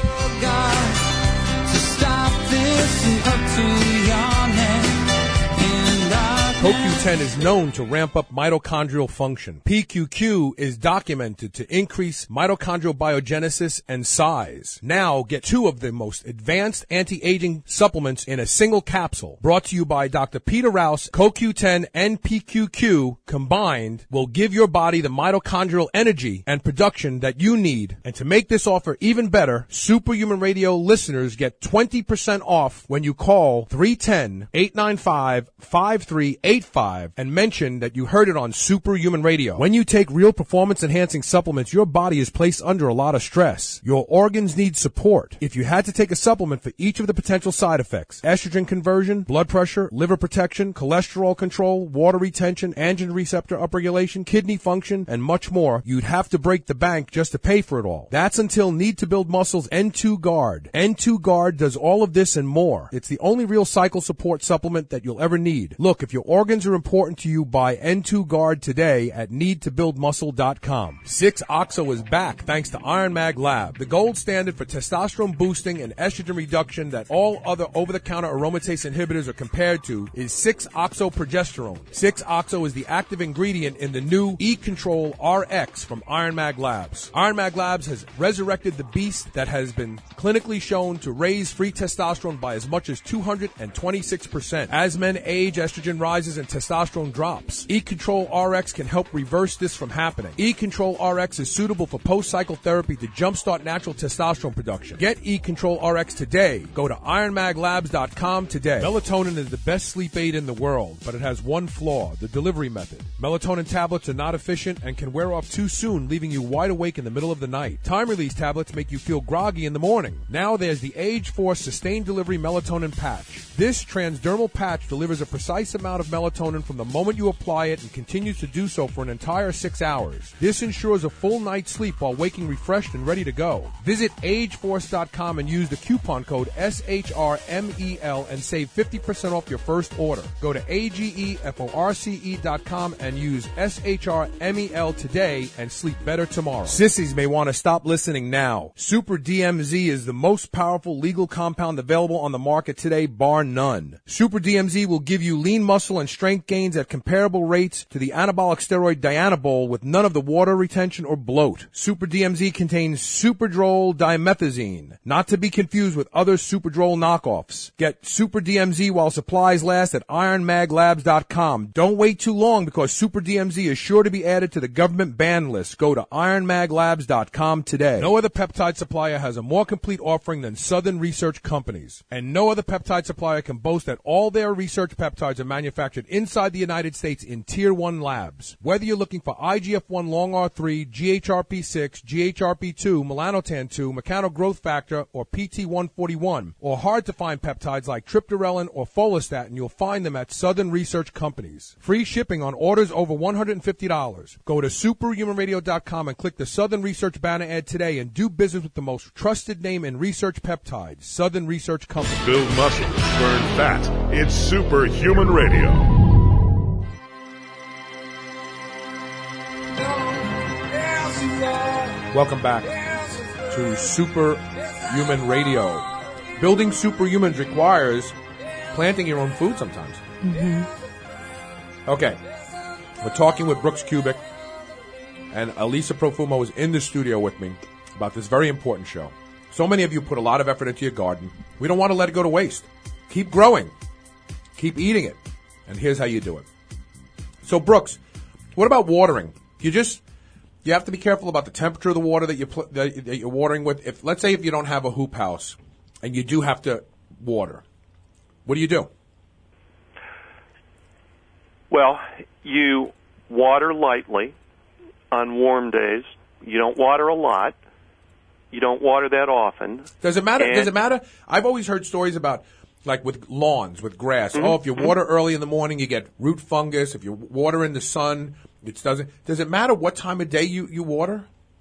CoQ10 is known to ramp up mitochondrial function. PQQ is documented to increase mitochondrial biogenesis and size. Now get 2 of the most advanced anti-aging supplements in a single capsule. Brought to you by Dr. Peter Rouse. CoQ10 and PQQ combined will give your body the mitochondrial energy and production that you need. And to make this offer even better, Superhuman Radio listeners get 20% off when you call 310-895-5385 and mention that you heard it on Superhuman Radio. When you take real performance-enhancing supplements, your body is placed under a lot of stress. Your organs need support. If you had to take a supplement for each of the potential side effects, estrogen conversion, blood pressure, liver protection, cholesterol control, water retention, androgen receptor upregulation, kidney function, and much more, you'd have to break the bank just to pay for it all. That's until Need to Build Muscle's N2 Guard. N2 Guard does all of this and more. It's the only real cycle support supplement that you'll ever need. Look, if your organs are important to you, buy N2 Guard today at needtobuildmuscle.com. 6-OXO is back thanks to Iron Mag Lab, the gold standard for testosterone boosting and estrogen reduction that all other over-the-counter aromatase inhibitors are compared to is 6-OXO progesterone. 6-OXO is the active ingredient in the new E-Control RX from Iron Mag Labs. Iron Mag Labs has resurrected the beast that has been clinically shown to raise free testosterone by as much as 226%. As men age, estrogen rises and testosterone drops. E-Control RX can help reverse this from happening. E-Control RX is suitable for post-cycle therapy to jumpstart natural testosterone production. Get E-Control RX today. Go to ironmaglabs.com today. Melatonin is the best sleep aid in the world, but it has one flaw, the delivery method. Melatonin tablets are not efficient and can wear off too soon, leaving you wide awake in the middle of the night. Time-release tablets make you feel groggy in the morning. Now there's the Age Force Sustained Delivery Melatonin Patch. This transdermal patch delivers a precise amount of melatonin from the moment you apply it and continues to do so for an entire 6 hours. This ensures a full night's sleep while waking refreshed and ready to go. Visit ageforce.com and use the coupon code SHRMEL and save 50% off your first order. Go to AGEFORCE.com and use SHRMEL today and sleep better tomorrow. Sissies may want to stop listening now. Super DMZ is the most powerful legal compound available on the market today, bar none. Super DMZ will give you lean muscle and strength gains at comparable rates to the anabolic steroid Dianabol with none of the water retention or bloat. Super DMZ contains Superdrol dimethazine, not to be confused with other Superdrol knockoffs. Get Super DMZ while supplies last at IronMagLabs.com. Don't wait too long because Super DMZ is sure to be added to the government ban list. Go to IronMagLabs.com today. No other peptide supplier has a more complete offering than Southern Research Companies. And no other peptide supplier can boast that all their research peptides are manufactured inside the United States in Tier 1 labs. Whether you're looking for IGF-1 Long R3, GHRP6, GHRP2, melanotan-2, mechanogrowth factor, or PT141, or hard-to-find peptides like triptorelin or follistatin, you'll find them at Southern Research Companies. Free shipping on orders over $150. Go to superhumanradio.com and click the Southern Research banner ad today and do business with the most trusted name in research peptides, Southern Research Company.
Build muscle, burn fat. It's Superhuman Radio.
Welcome back to Superhuman Radio. Building superhumans requires planting your own food sometimes. Okay. We're talking with Brooks Kubik, and Elisa Profumo is in the studio with me about this very important show. So many of you put a lot of effort into your garden. We don't want to let it go to waste. Keep growing. Keep eating it. And here's how you do it. So, Brooks, what about watering? You have to be careful about the temperature of the water that you're watering with. Let's say if you don't have a hoop house and you do have to water, what do you do?
Well, you water lightly on warm days. You don't water a lot. You don't water that often.
Does it matter? Does it matter? I've always heard stories about, like with lawns, with grass.
Mm-hmm.
Oh, if you water early in the morning, you get root fungus. If you water in the sun, it doesn't. Does it matter what time of day you water?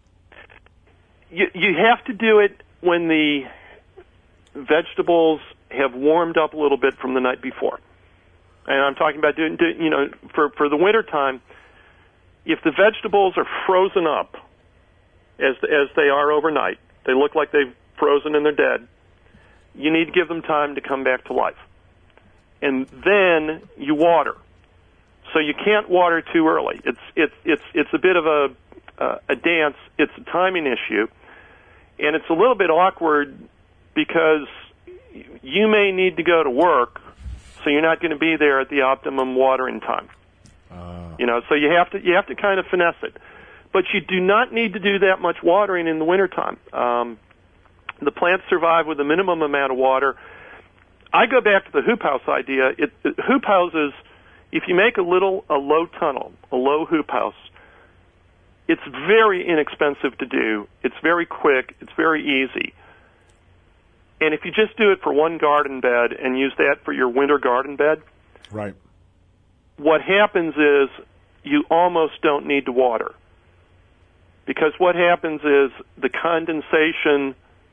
You have to do it when the vegetables have warmed up a little bit from the night before. And I'm talking about doing for the winter time. If the vegetables are frozen up, as they are overnight, they look like they've frozen and they're dead. You need to give them time to come back to life, and then you water. So you can't water too early. It's a bit of a dance. It's a timing issue, and it's a little bit awkward because you may need to go to work, so you're not going to be there at the optimum watering time. So you have to kind of finesse it. But you do not need to do that much watering in the wintertime. The plants survive with a minimum amount of water. I go back to the hoop house idea. Hoop houses, if you make a low tunnel, a low hoop house, it's very inexpensive to do. It's very quick. It's very easy. And if you just do it for one garden bed and use that for your winter garden bed,
right,
what happens is you almost don't need to water. Because what happens is the condensation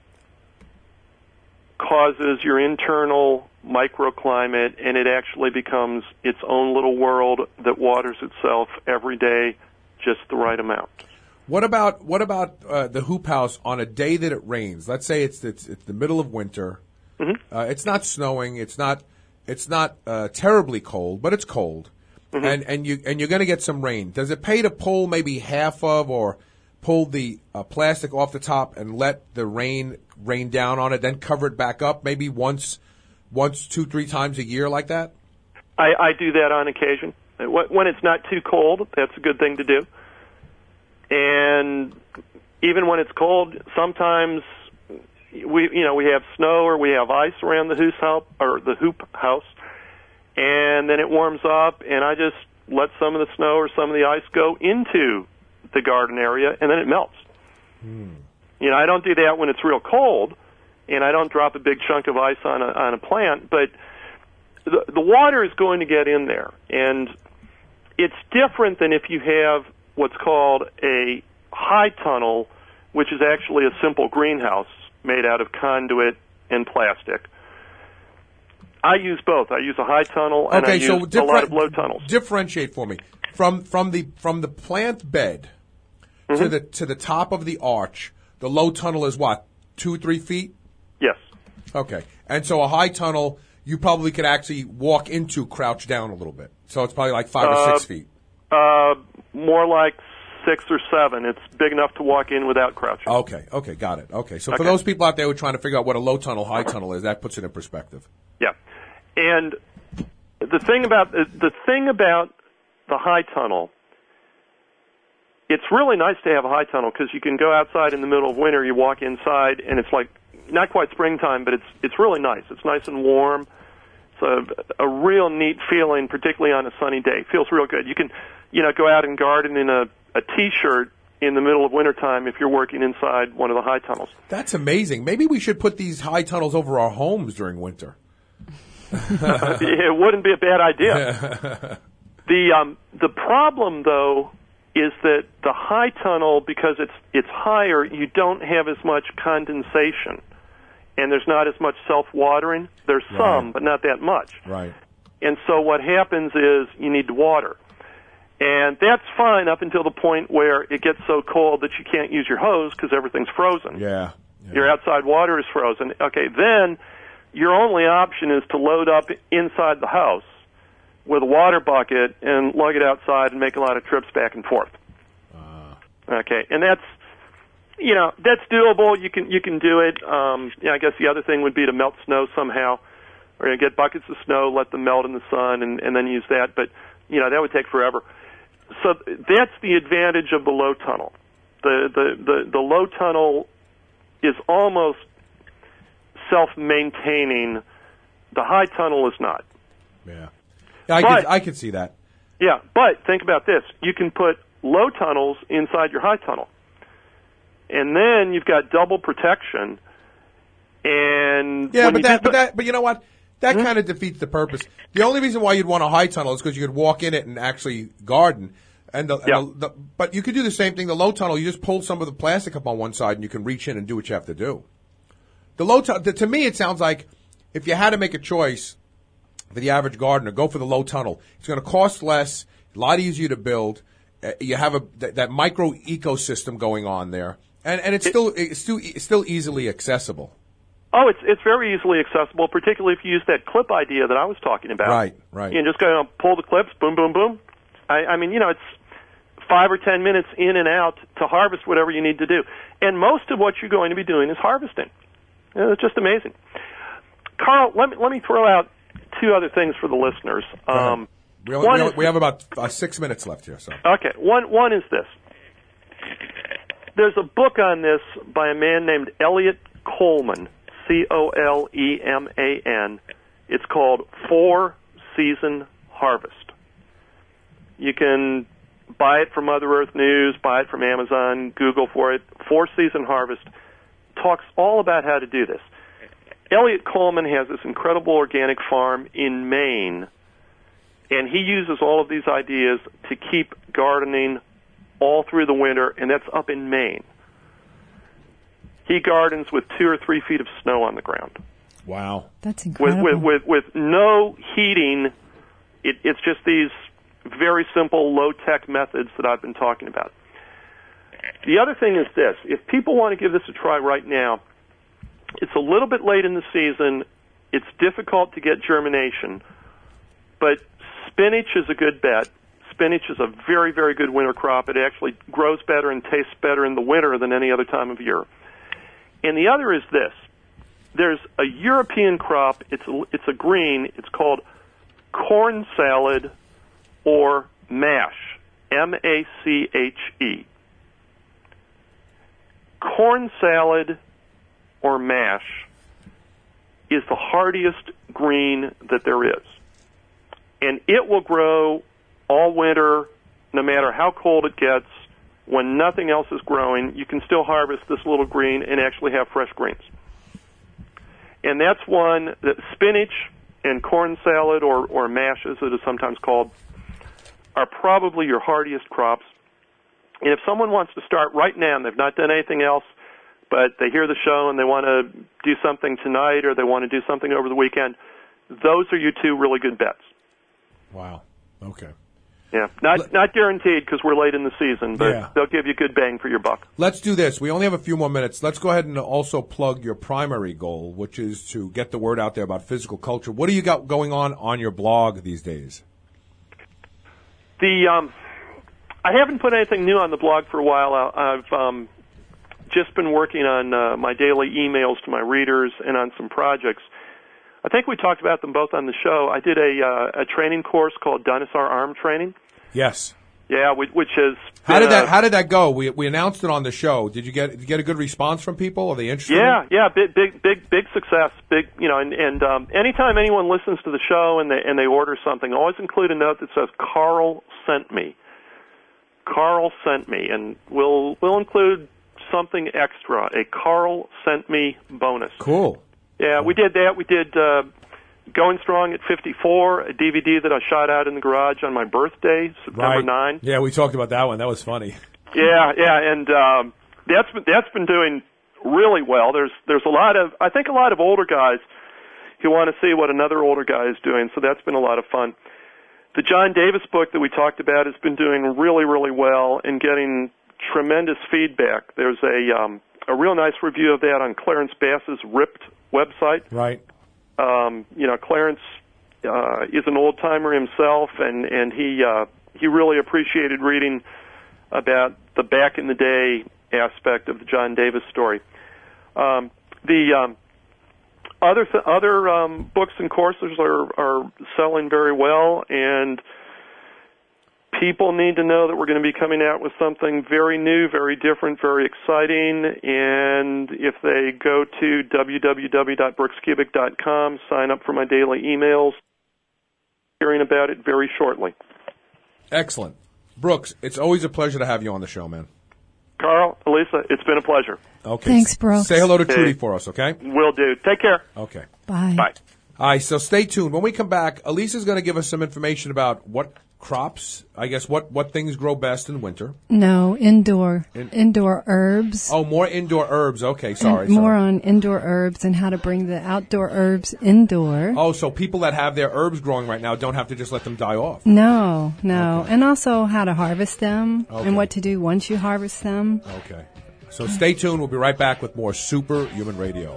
causes your internal microclimate, and it actually becomes its own little world that waters itself every day just the right amount.
What about the hoop house on a day that it rains? Let's say it's the middle of winter.
Mm-hmm.
It's not snowing. It's not terribly cold, but it's cold, mm-hmm. and you're going to get some rain. Does it pay to pull maybe half of or pull the plastic off the top and let the rain down on it, then cover it back up maybe once, 2-3 times a year like that?
I do that on occasion. When it's not too cold, that's a good thing to do. And even when it's cold, sometimes we have snow or we have ice around the hoop house, and then it warms up, and I just let some of the snow or some of the ice go into the garden area, and then it melts. I don't do that when it's real cold, and I don't drop a big chunk of ice on a plant, but the water is going to get in there, and it's different than if you have what's called a high tunnel, which is actually a simple greenhouse made out of conduit and plastic. I use both. I use a high tunnel, and I use a lot of low tunnels.
Differentiate for me from the plant bed to the top of the arch. The low tunnel is what, 2-3 feet?
Yes.
Okay, and so a high tunnel you probably could actually walk into, crouch down a little bit. So it's probably like 5 or 6 feet.
More like 6 or 7. It's big enough to walk in without crouching.
Okay, got it. Okay, so for those people out there who are trying to figure out what a low tunnel, high tunnel is, that puts it in perspective.
Yeah, and the thing about the high tunnel, it's really nice to have a high tunnel because you can go outside in the middle of winter, you walk inside, and it's like not quite springtime, but it's really nice. It's nice and warm. It's a real neat feeling, particularly on a sunny day. It feels real good. You can, go out and garden in a T-shirt in the middle of wintertime if you're working inside one of the high tunnels.
That's amazing. Maybe we should put these high tunnels over our homes during winter.
It wouldn't be a bad idea. The problem, though, is that the high tunnel, because it's higher, you don't have as much condensation, and there's not as much self-watering. There's some, but not that much.
Right.
And so what happens is you need to water. And that's fine up until the point where it gets so cold that you can't use your hose because everything's frozen.
Yeah.
Your outside water is frozen. Okay, then your only option is to load up inside the house with a water bucket and lug it outside and make a lot of trips back and forth. Okay, and that's doable. You can do it. I guess the other thing would be to melt snow somehow, or get buckets of snow, let them melt in the sun, and then use that. But that would take forever. So that's the advantage of the low tunnel. The low tunnel is almost self-maintaining. The high tunnel is not.
Yeah. I could see that.
Yeah, but think about this. You can put low tunnels inside your high tunnel. And then you've got double protection. And
but you know what? That kind of defeats the purpose. The only reason why you'd want a high tunnel is because you could walk in it and actually garden. But you could do the same thing. The low tunnel, you just pull some of the plastic up on one side and you can reach in and do what you have to do. The low tunnel, to me, it sounds like if you had to make a choice for the average gardener, go for the low tunnel. It's going to cost less, a lot easier to build. You have that micro ecosystem going on there, and it's still easily accessible.
Oh, it's very easily accessible, particularly if you use that clip idea that I was talking about.
Right.
You just go pull the clips, boom, boom, boom. I mean, it's 5 or 10 minutes in and out to harvest whatever you need to do. And most of what you're going to be doing is harvesting. It's just amazing. Carl, let me throw out 2 other things for the listeners.
We have about 6 minutes left here. So
okay, one is this. There's a book on this by a man named Elliot Coleman, Coleman. It's called 4-Season Harvest. You can buy it from Mother Earth News, buy it from Amazon, Google for it. 4-Season Harvest talks all about how to do this. Elliot Coleman has this incredible organic farm in Maine, and he uses all of these ideas to keep gardening all through the winter, and that's up in Maine. He gardens with 2 or 3 feet of snow on the ground.
Wow.
That's incredible.
With no heating. It's just these very simple, low-tech methods that I've been talking about. The other thing is this. If people want to give this a try right now, it's a little bit late in the season. It's difficult to get germination. But spinach is a good bet. Spinach is a very, very good winter crop. It actually grows better and tastes better in the winter than any other time of year. And the other is this. There's a European crop. It's a green. It's called corn salad or mash, M-A-C-H-E. Corn salad or mash is the hardiest green that there is. And it will grow all winter, no matter how cold it gets. When nothing else is growing, you can still harvest this little green and actually have fresh greens. And that's one that spinach and corn salad, or mash as it is sometimes called, are probably your hardiest crops. And if someone wants to start right now and they've not done anything else, but they hear the show and they want to do something tonight or they want to do something over the weekend, those are your two really good bets.
Wow. Okay.
Yeah, not guaranteed because we're late in the season, but they'll give you good bang for your buck.
Let's do this. We only have a few more minutes. Let's go ahead and also plug your primary goal, which is to get the word out there about physical culture. What do you got going on your blog these days?
I haven't put anything new on the blog for a while. I've just been working on my daily emails to my readers and on some projects. I think we talked about them both on the show. I did a training course called Dinosaur Arm Training. Yes. Yeah, which is
how did that go? We announced it on the show. Did you get a good response from people? Are they interested?
Yeah, big success. And anytime anyone listens to the show and they order something, always include a note that says Carl sent me. Carl sent me, and we'll include something extra, a Carl sent me bonus.
Cool.
Yeah, we did that. We did Going Strong at 54, a DVD that I shot out in the garage on my birthday, September 9.
Yeah, we talked about that one. That was funny.
Yeah, and that's been doing really well. There's a lot of older guys who want to see what another older guy is doing, so that's been a lot of fun. The John Davis book that we talked about has been doing really, really well and getting tremendous feedback. There's a real nice review of that on Clarence Bass's Ripped website.
Right.
Clarence is an old timer himself, and he really appreciated reading about the back in the day aspect of the John Davis story. The other books and courses are selling very well, and people need to know that we're going to be coming out with something very new, very different, very exciting. And if they go to www.brookscubic.com, sign up for my daily emails, hearing about it very shortly.
Excellent. Brooks, it's always a pleasure to have you on the show, man.
Carl, Elisa, it's been a pleasure.
Okay.
Thanks, Brooks.
Say hello to Trudy for us, okay?
Will do. Take care.
Okay.
Bye.
Bye.
All right, so stay tuned. When we come back, Elisa's going to give us some information about what crops, I guess, what things grow best in winter.
No, indoor herbs.
Oh, more indoor herbs. Okay, sorry.
More on indoor herbs and how to bring the outdoor herbs indoor.
Oh, so people that have their herbs growing right now don't have to just let them die off.
No. Okay. And also how to harvest them and what to do once you harvest them.
Okay. So stay tuned. We'll be right back with more Superhuman Radio.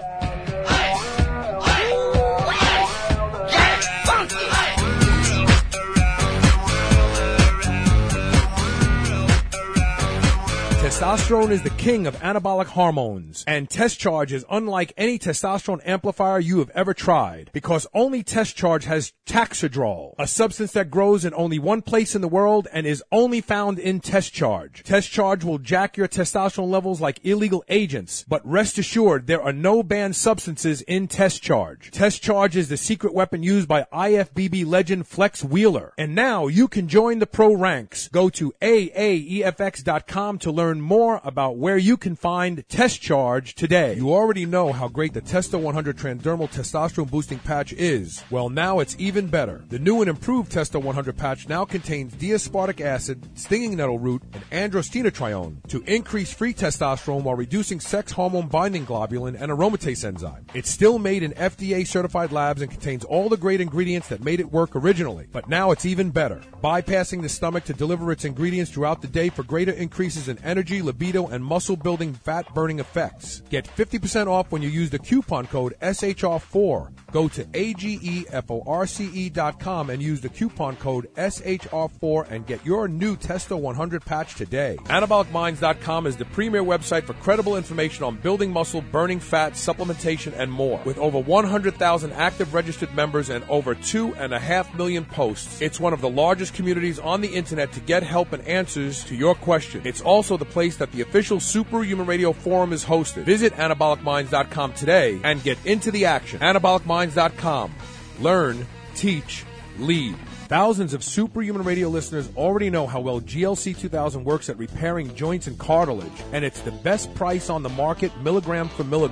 Testosterone is the king of anabolic hormones, and Test Charge is unlike any testosterone amplifier you have ever tried, because only Test Charge has Taxidrol, a substance that grows in only one place in the world and is only found in Test Charge. Test Charge will jack your testosterone levels like illegal agents, but rest assured there are no banned substances in Test Charge. Test Charge is the secret weapon used by IFBB legend Flex Wheeler, and now you can join the pro ranks. Go to AAEFX.com to learn more about where you can find Test Charge today. You already know how great the Testo 100 Transdermal Testosterone Boosting Patch is. Well, now it's even better. The new and improved Testo 100 patch now contains D-aspartic acid, stinging nettle root, and androstenedione to increase free testosterone while reducing sex hormone binding globulin and aromatase enzyme. It's still made in FDA-certified labs and contains all the great ingredients that made it work originally. But now it's even better, bypassing the stomach to deliver its ingredients throughout the day for greater increases in energy, libido, and muscle-building, fat-burning effects. Get 50% off when you use the coupon code SHR4. Go to AGEFORCE.com and use the coupon code SHR4 and get your new Testo 100 patch today. AnabolicMinds.com is the premier website for credible information on building muscle, burning fat, supplementation, and more. With over 100,000 active registered members and over 2.5 million posts, it's one of the largest communities on the internet to get help and answers to your questions. It's also the place that the official Superhuman Radio Forum is hosted. Visit AnabolicMinds.com today and get into the action. AnabolicMinds.com. Learn, teach, lead. Thousands of Superhuman Radio listeners already know how well GLC 2000 works at repairing joints and cartilage, and it's the best price on the market, milligram for milligram.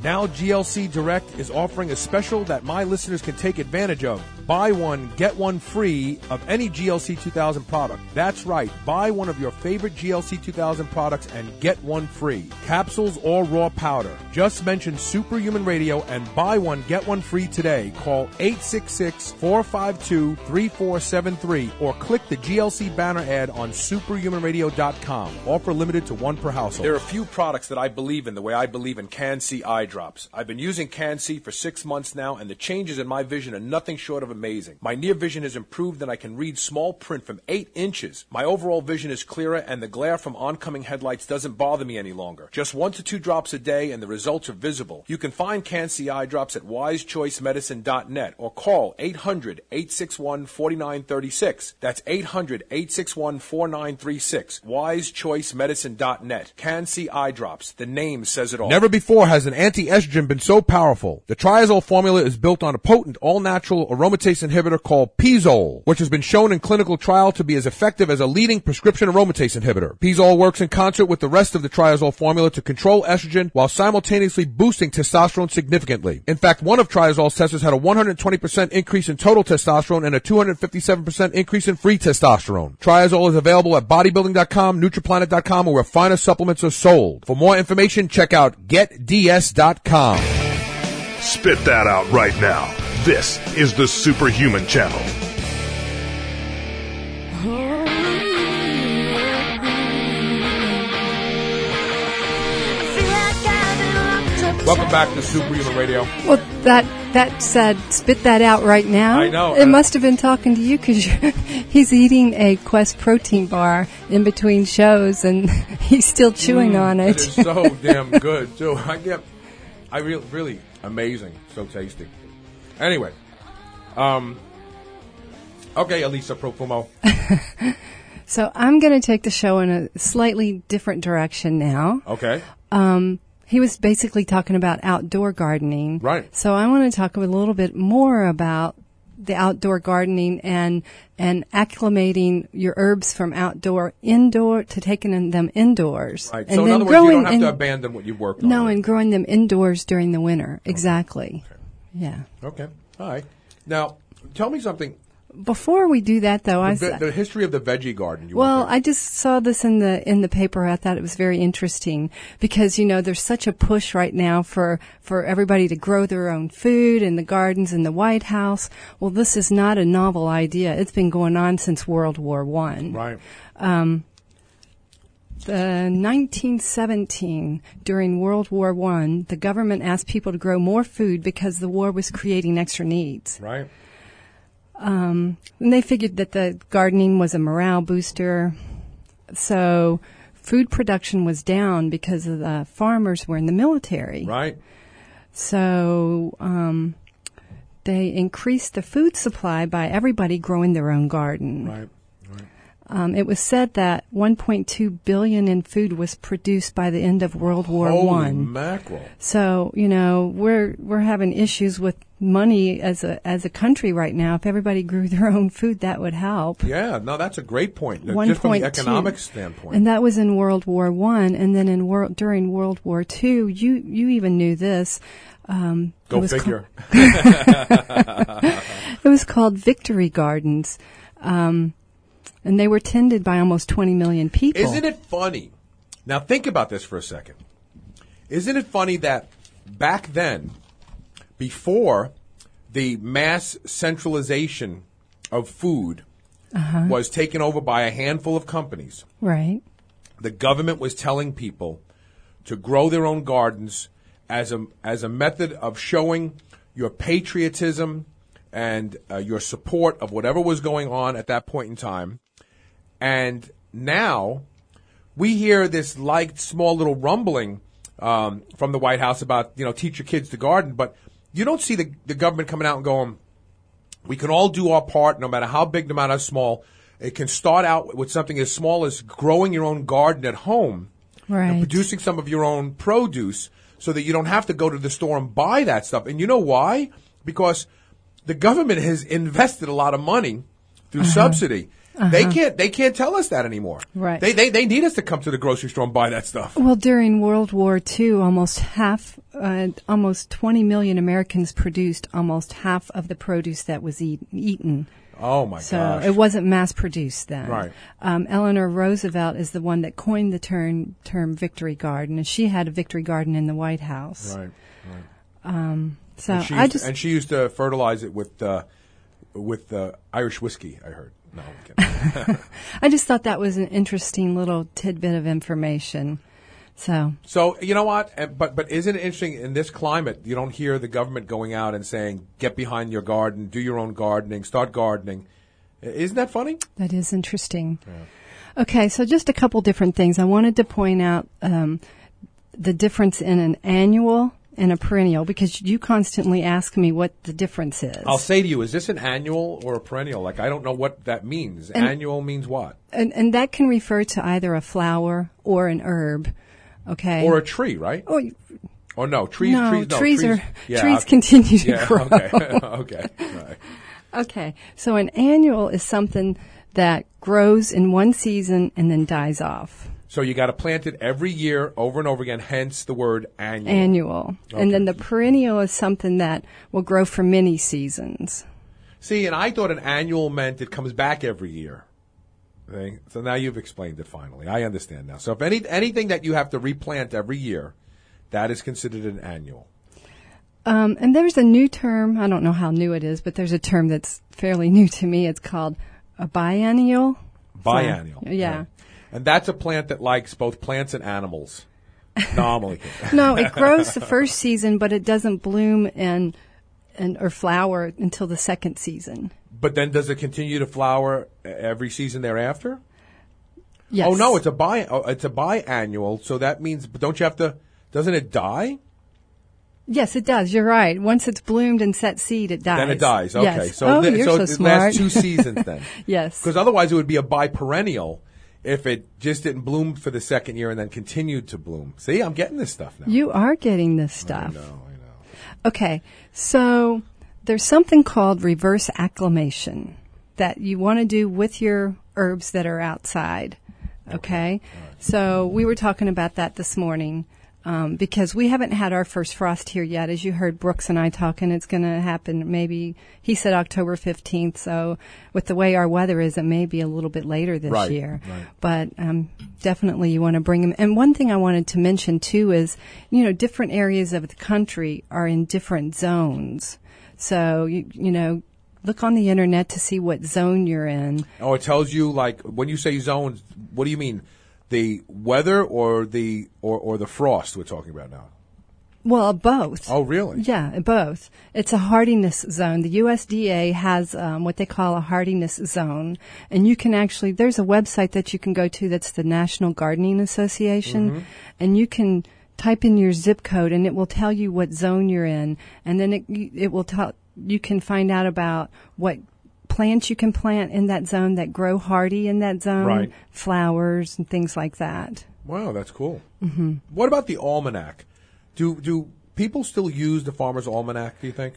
Now GLC Direct is offering a special that my listeners can take advantage of. Buy one, get one free of any GLC 2000 product. That's right. Buy one of your favorite GLC 2000 products and get one free. Capsules or raw powder. Just mention Superhuman Radio and buy one, get one free today. Call 866-452-3473 or click the GLC banner ad on superhumanradio.com. Offer limited to one per household. There are a few products that I believe in the way I believe in Can-C eye drops. I've been using Can-C for 6 months now, and the changes in my vision are nothing short of amazing. My near vision has improved, and I can read small print from 8 inches. My overall vision is clearer, and the glare from oncoming headlights doesn't bother me any longer. Just 1 to 2 drops a day, and the results are visible. You can find Can-C eye drops at wisechoicemedicine.net or call 800-861-4936. That's 800-861-4936. wisechoicemedicine.net. Can-C eye drops. The name says it all. Never before has an anti-estrogen been so powerful. The Triazole formula is built on a potent, all-natural aromatase inhibitor called Pizole, which has been shown in clinical trial to be as effective as a leading prescription aromatase inhibitor. Pizole works in concert with the rest of the Triazole formula to control estrogen while simultaneously boosting testosterone significantly. In fact, one of Triazole's testers had a 120% increase in total testosterone and a 257% increase in free testosterone. Triazole is available at bodybuilding.com, nutriplanet.com, or where finer supplements are sold. For more information, check out getds.com.
Spit that out right now. This is the Superhuman Channel.
Welcome back to Superhuman Radio.
Well, that said, spit that out right now.
I know.
It must have been talking to you because he's eating a Quest protein bar in between shows, and he's still chewing on it.
It is so damn good, too. Really amazing. So tasty. Anyway. Okay, Elisa Profumo.
So I'm going to take the show in a slightly different direction now.
Okay.
He was basically talking about outdoor gardening.
Right.
So I want to talk a little bit more about the outdoor gardening and acclimating your herbs from indoor to taking them indoors.
Right.
And
so in
then
other words, you don't have to abandon what you've worked on.
No, and growing them indoors during the winter. Exactly.
Okay.
Yeah.
Okay. All right. Now, tell me something.
Before we do that, though,
the history of the veggie garden.
I just saw this in the paper. I thought it was very interesting because there's such a push right now for everybody to grow their own food in the gardens in the White House. Well, this is not a novel idea. It's been going on since World War I.
Right.
The 1917, during World War I, the government asked people to grow more food because the war was creating extra needs.
Right.
And they figured that the gardening was a morale booster. So food production was down because of the farmers were in the military.
Right.
So they increased the food supply by everybody growing their own garden.
Right.
It was said that 1.2 billion in food was produced by the end of World War I.
Holy mackerel!
So we're having issues with money as a country right now. If everybody grew their own food, that would help.
Yeah, no, that's a great point. Just from the economic standpoint.
And that was in World War I, and then during World War II, you even knew this.
Go figure.
It was called Victory Gardens. And they were tended by almost 20 million people.
Isn't it funny? Now think about this for a second. Isn't it funny that back then, before the mass centralization of food was taken over by a handful of companies,
right?
The government was telling people to grow their own gardens as a method of showing your patriotism and your support of whatever was going on at that point in time. And now we hear this small little rumbling from the White House about, teach your kids to garden. But you don't see the government coming out and going, we can all do our part, no matter how big, no matter how small. It can start out with something as small as growing your own garden at home.
Right.
And producing some of your own produce so that you don't have to go to the store and buy that stuff. And you know why? Because the government has invested a lot of money through subsidy. They can't tell us that anymore.
Right.
They need us to come to the grocery store and buy that stuff.
Well, during World War II, almost half almost 20 million Americans produced almost half of the produce that was eaten.
Oh, my
So
gosh.
it wasn't mass-produced then.
Right.
Eleanor Roosevelt is the one that coined the term Victory Garden, and she had a Victory Garden in the White House.
Right.
So
And she used to fertilize it with Irish whiskey, I heard. No, I'm kidding.
I just thought that was an interesting little tidbit of information. So
you know what? But isn't it interesting in this climate? You don't hear the government going out and saying, "Get behind your garden, do your own gardening, start gardening." Isn't that funny?
that is interesting. Yeah. Okay, so just a couple different things. I wanted to point out the difference in an annual and a perennial, because you constantly ask me what the difference is.
I'll say to you, is this an annual or a perennial? Like, I don't know what that means. Annual means what?
And that can refer to either a flower or an herb. Okay.
Or a tree, right? Oh no, trees.
Trees continue to grow.
Okay, okay, right.
Okay, so an annual is something that grows in one season and then dies off.
So you got to plant it every year, over and over again. Hence the word annual.
Annual,
Okay.
and then the perennial is something that will grow for many seasons.
See, and I thought an annual meant it comes back every year. Okay? So now you've explained it finally. I understand now. So if anything that you have to replant every year, that is considered an annual.
And there's a new term. I don't know how new it is, but there's a term that's fairly new to me. It's called a biennial.
Biennial.
Yeah.
Right. And that's a plant that likes both plants and animals. No, I'm only kidding.
No, it grows the first season, but it doesn't bloom or flower until the second season.
But then does it continue to flower every season thereafter?
Yes.
Oh no, it's a biannual. So that means, but don't you have to? Doesn't it die?
Yes, it does. You're right. Once it's bloomed and set seed, it dies.
Then it dies. Okay.
Yes.
So
you're so
it
smart.
lasts 2 seasons then.
Yes.
Because otherwise it would be a biperennial if it just didn't bloom for the second year and then continued to bloom. See, I'm getting this stuff now.
You are getting this stuff.
I know.
Okay. So there's something called reverse acclimation that you want to do with your herbs that are outside. Okay. Right. So we were talking about that this morning. Because we haven't had our first frost here yet. As you heard Brooks and I talking, it's going to happen maybe, he said October 15th. So with the way our weather is, it may be a little bit later this year. Right. But definitely you want to bring them. And one thing I wanted to mention too is, different areas of the country are in different zones. So, look on the internet to see what zone you're in.
Oh, it tells you, like, when you say zones, what do you mean? The weather or the frost we're talking about now?
Well, both.
Oh, really?
Yeah, both. It's a hardiness zone. The USDA has what they call a hardiness zone, and you can actually, there's a website that you can go to that's the National Gardening Association, and you can type in your zip code, and it will tell you what zone you're in, and then it will tell, you can find out about what plants you can plant in that zone that grow hardy in that zone,
right.
Flowers and things like that.
Wow, that's cool. Mm-hmm. What about the almanac? Do people still use the Farmer's Almanac, do you think?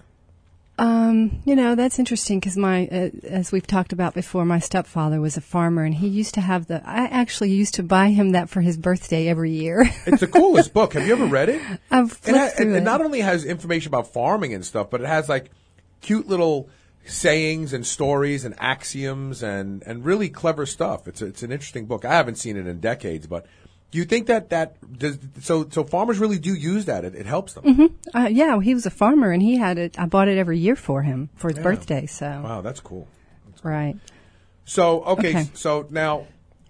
That's interesting because as we've talked about before, my stepfather was a farmer, and he used to have I actually used to buy him that for his birthday every year.
It's the coolest book. Have you ever read it?
I've flipped through it.
It not only has information about farming and stuff, but it has like cute little sayings and stories and axioms and really clever stuff. It's an interesting book. I haven't seen it in decades, but do you think so farmers really do use that? It helps them.
Mm-hmm. Yeah, he was a farmer, and he had it. I bought it every year for him for his birthday. So
wow, that's cool.
Right.
So okay. So now,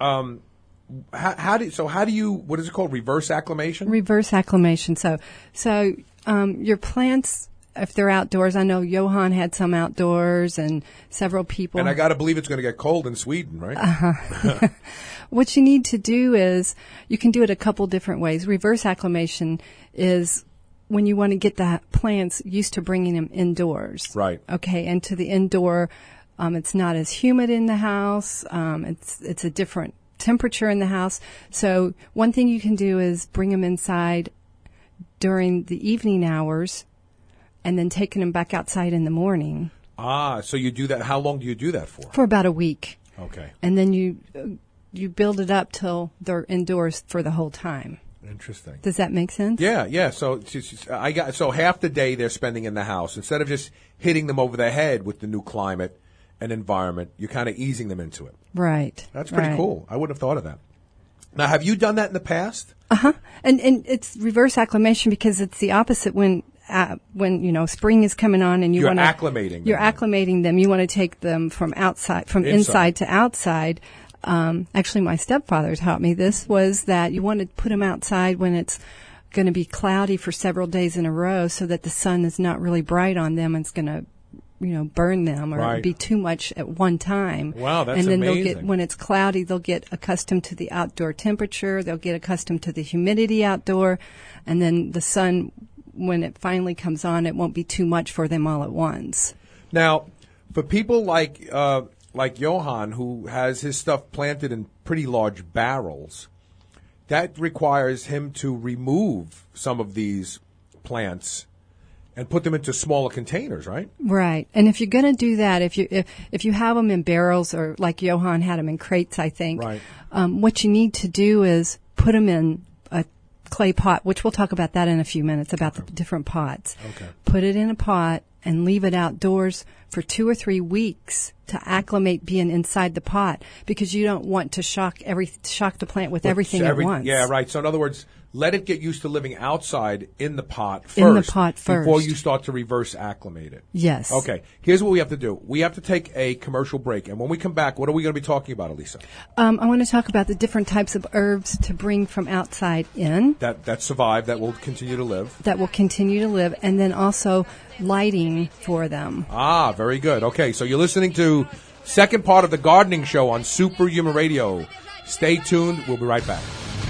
how do you what is it called? Reverse acclimation.
Reverse acclimation. So your plants, if they're outdoors, I know Johan had some outdoors and several people.
And I got to believe it's going to get cold in Sweden, right?
Uh-huh. What you need to do is, you can do it a couple different ways. Reverse acclimation is when you want to get the plants used to bringing them indoors.
Right.
Okay, and to the indoor, it's not as humid in the house. It's a different temperature in the house. So one thing you can do is bring them inside during the evening hours, and then taking them back outside in the morning.
Ah, so you do that. How long do you do that for?
For about a week.
Okay.
And then you build it up till they're indoors for the whole time.
Interesting.
Does that make sense?
Yeah. So half the day they're spending in the house. Instead of just hitting them over the head with the new climate and environment, you're kind of easing them into it.
Right.
That's pretty cool. I wouldn't have thought of that. Now, have you done that in the past?
Uh-huh. And it's reverse acclimation because it's the opposite when spring is coming on and
you're acclimating
them. You want to take them from inside to outside. Actually, my stepfather taught me this, was that you want to put them outside when it's going to be cloudy for several days in a row so that the sun is not really bright on them and it's going to burn them or be too much at one time.
Wow, that's
amazing. And then
amazing.
when it's cloudy, they'll get accustomed to the outdoor temperature. They'll get accustomed to the humidity outdoor. And then the sun, when it finally comes on, it won't be too much for them all at once.
Now, for people like Johan, who has his stuff planted in pretty large barrels, that requires him to remove some of these plants and put them into smaller containers, right?
Right. And if you're going to do that, if you have them in barrels or like Johan had them in crates, I think, what you need to do is put them in a clay pot, which we'll talk about that in a few minutes, about the different pots. Okay. Put it in a pot and leave it outdoors for 2 or 3 weeks to acclimate being inside the pot, because you don't want to shock the plant with everything at once.
Yeah, right. So in other words, let it get used to living outside in the pot first. Before you start to reverse acclimate it.
Yes.
Okay. Here's what we have to do. We have to take a commercial break. And when we come back, what are we going to be talking about, Elisa?
I want to talk about the different types of herbs to bring from outside in.
That survive, that will continue to live.
That will continue to live. And then also lighting for them.
Ah, very good. Okay. So you're listening to second part of the gardening show on Superhuman Radio. Stay tuned. We'll be right back.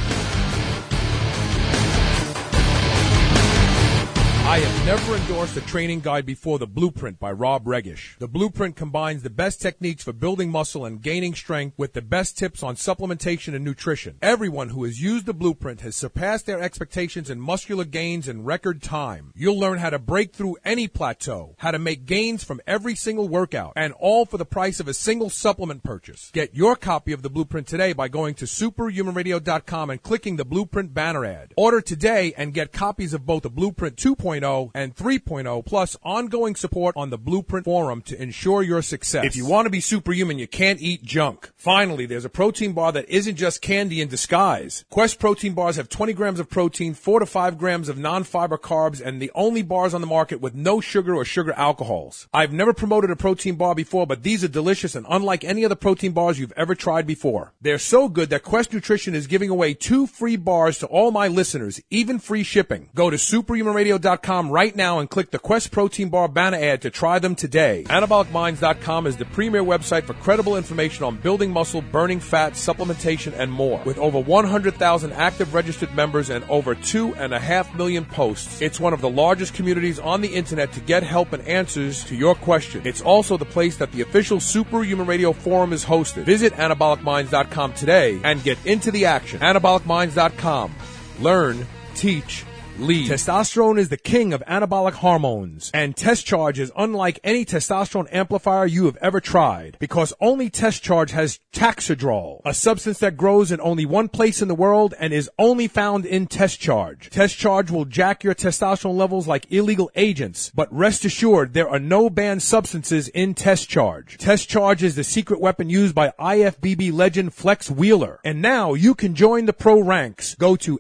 I have never endorsed a training guide before The Blueprint by Rob Regish. The Blueprint combines the best techniques for building muscle and gaining strength with the best tips on supplementation and nutrition. Everyone who has used The Blueprint has surpassed their expectations in muscular gains in record time. You'll learn how to break through any plateau, how to make gains from every single workout, and all for the price of a single supplement purchase. Get your copy of The Blueprint today by going to superhumanradio.com and clicking the Blueprint banner ad. Order today and get copies of both The Blueprint 2.0 and 3.0, plus ongoing support on the Blueprint Forum to ensure your success. If you want to be superhuman, you can't eat junk. Finally, there's a protein bar that isn't just candy in disguise. Quest protein bars have 20 grams of protein, 4 to 5 grams of non-fiber carbs, and the only bars on the market with no sugar or sugar alcohols. I've never promoted a protein bar before, but these are delicious and unlike any other protein bars you've ever tried before. They're so good that Quest Nutrition is giving away 2 free bars to all my listeners, even free shipping. Go to superhumanradio.com right now and click the Quest Protein Bar banner ad to try them today. AnabolicMinds.com is the premier website for credible information on building muscle, burning fat, supplementation, and more. With over 100,000 active registered members and over 2.5 million posts, it's one of the largest communities on the internet to get help and answers to your questions. It's also the place that the official Superhuman Radio Forum is hosted. Visit AnabolicMinds.com today and get into the action. AnabolicMinds.com. Learn, teach, lead. Testosterone is the king of anabolic hormones, and Test Charge is unlike any testosterone amplifier you have ever tried, because only Test Charge has Taxidrol, a substance that grows in only one place in the world and is only found in Test Charge. Test Charge will jack your testosterone levels like illegal agents, but rest assured there are no banned substances in Test Charge. Test Charge is the secret weapon used by IFBB legend Flex Wheeler, and now you can join the pro ranks. Go to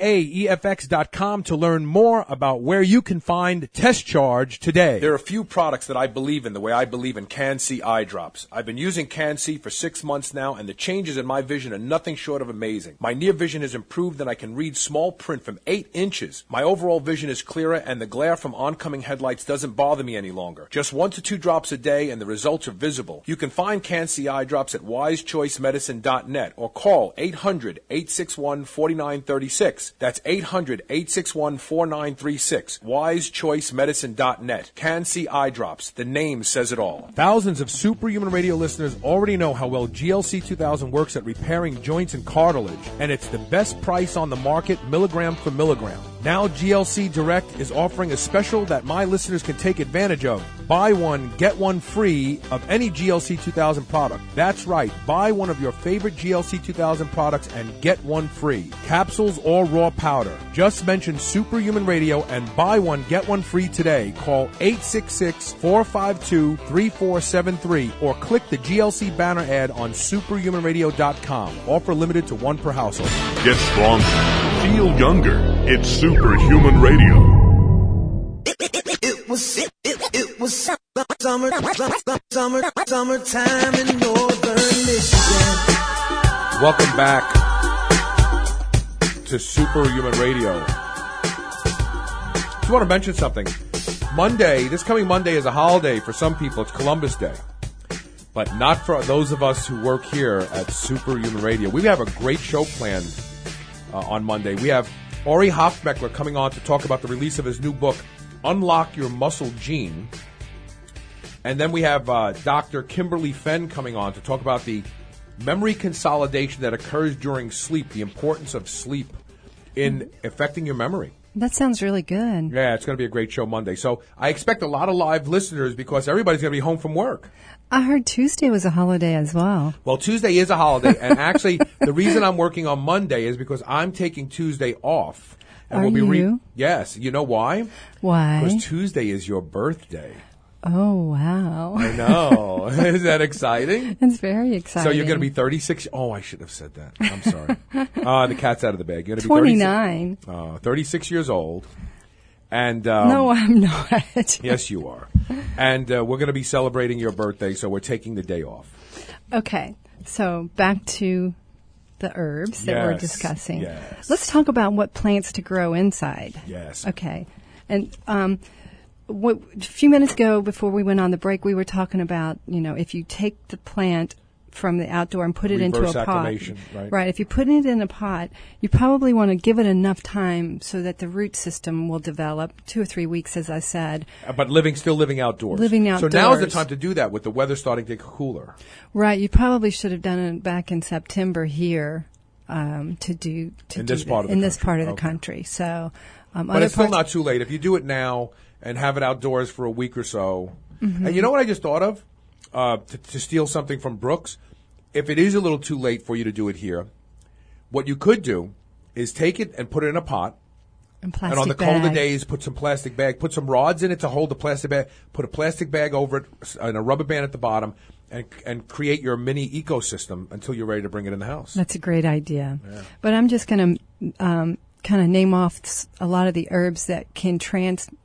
AAEFX.com to learn more about where you can find Test Charge today. There are a few products that I believe in the way I believe in Can-C eye drops. I've been using Can-C for 6 months now, and the changes in my vision are nothing short of amazing. My near vision has improved, and I can read small print from 8 inches. My overall vision is clearer, and the glare from oncoming headlights doesn't bother me any longer. Just 1 to 2 drops a day, and the results are visible. You can find Can-C eye drops at wisechoicemedicine.net or call 800-861-4936. That's 800-861-4936. wisechoicemedicine.net. Can-C eye drops. The name says it all. Thousands of Superhuman Radio listeners already know how well GLC 2000 works at repairing joints and cartilage, and it's the best price on the market, milligram for milligram. Now GLC Direct is offering a special that my listeners can take advantage of. Buy one, get one free of any GLC 2000 product. That's right. Buy one of your favorite GLC 2000 products and get one free. Capsules or raw powder. Just mention Superhuman Radio and buy one, get one free today. Call 866-452-3473 or click the GLC banner ad on superhumanradio.com. Offer limited to one per household.
Get stronger. Feel younger. It's Superhuman Radio.
It was summertime in northern Michigan.
Welcome back to Superhuman Radio. Just want to mention something. This coming Monday is a holiday for some people. It's Columbus Day. But not for those of us who work here at Superhuman Radio. We have a great show planned on Monday. We have Ori Hofmeckler coming on to talk about the release of his new book, Unlock Your Muscle Gene. And then we have Dr. Kimberly Fenn coming on to talk about the memory consolidation that occurs during sleep, the importance of sleep in affecting your memory.
That sounds really good.
Yeah, it's going to be a great show Monday. So I expect a lot of live listeners because everybody's going to be home from work.
I heard Tuesday was a holiday as well.
Well, Tuesday is a holiday, and actually, the reason I'm working on Monday is because I'm taking Tuesday off. And
Are you?
Yes. You know why?
Why?
Because Tuesday is your birthday.
Oh, wow.
I know. Is that exciting?
It's very exciting.
So you're going to be 36. Oh, I should have said that. I'm sorry. The cat's out of the bag. You're going to be
29.
36 years old. And
no, I'm not.
Yes, you are. And we're going to be celebrating your birthday, so we're taking the day off.
Okay. So back to the herbs that we're discussing.
Yes.
Let's talk about what plants to grow inside.
Yes.
Okay. And a few minutes ago, before we went on the break, we were talking about, if you take the plant from the outdoor and put it into a pot.
Acclimation, right?
If you put it in a pot, you probably want to give it enough time so that the root system will develop, 2 or 3 weeks, as I said.
But still living outdoors.
Living outdoors.
So now's the time to do that with the weather starting to get cooler.
Right. You probably should have done it back in September here in this part of the country. So,
but it's still not too late if you do it now and have it outdoors for a week or so. Mm-hmm. And you know what I just thought of? To steal something from Brooks, if it is a little too late for you to do it here, what you could do is take it and put it in a pot. And on the colder days, put some plastic bag, put some rods in it to hold the plastic bag, put a plastic bag over it and a rubber band at the bottom, and create your mini ecosystem until you're ready to bring it in the house.
That's a great idea. Yeah. But I'm just going to kind of name off a lot of the herbs that can transfer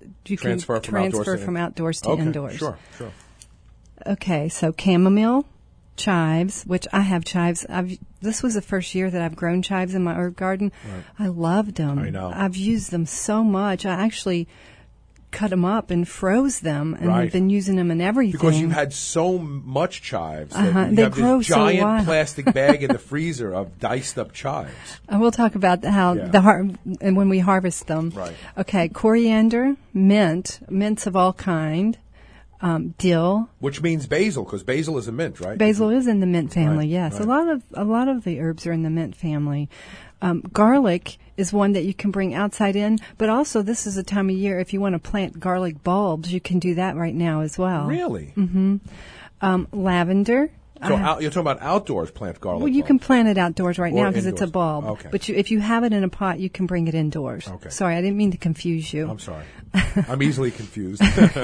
from outdoors to indoors.
Sure.
Okay, so chamomile, chives, which I have chives. This was the first year that I've grown chives in my herb garden. Right. I loved them.
I know.
I've used them so much. I actually cut them up and froze them, and have been using them in everything.
Because you had so much chives. That you
they
have
grow
this giant
so
plastic bag in the freezer of diced up chives.
And we'll talk about how and when we harvest them.
Right.
Okay, coriander, mints of all kind. Dill,
which means basil, because basil is a mint, right?
Basil is in the mint family.
Right,
yes,
right.
A lot of the herbs are in the mint family. Garlic is one that you can bring outside in, but also this is a time of year if you want to plant garlic bulbs, you can do that right now as well.
Really?
Mm-hmm. Lavender.
So you're talking about outdoors plant garlic.
Well, you
bulbs.
can plant it outdoors right now because it's a bulb.
Okay.
But if you have it in a pot, you can bring it indoors.
Okay.
Sorry, I didn't mean to confuse you.
I'm sorry. I'm easily confused.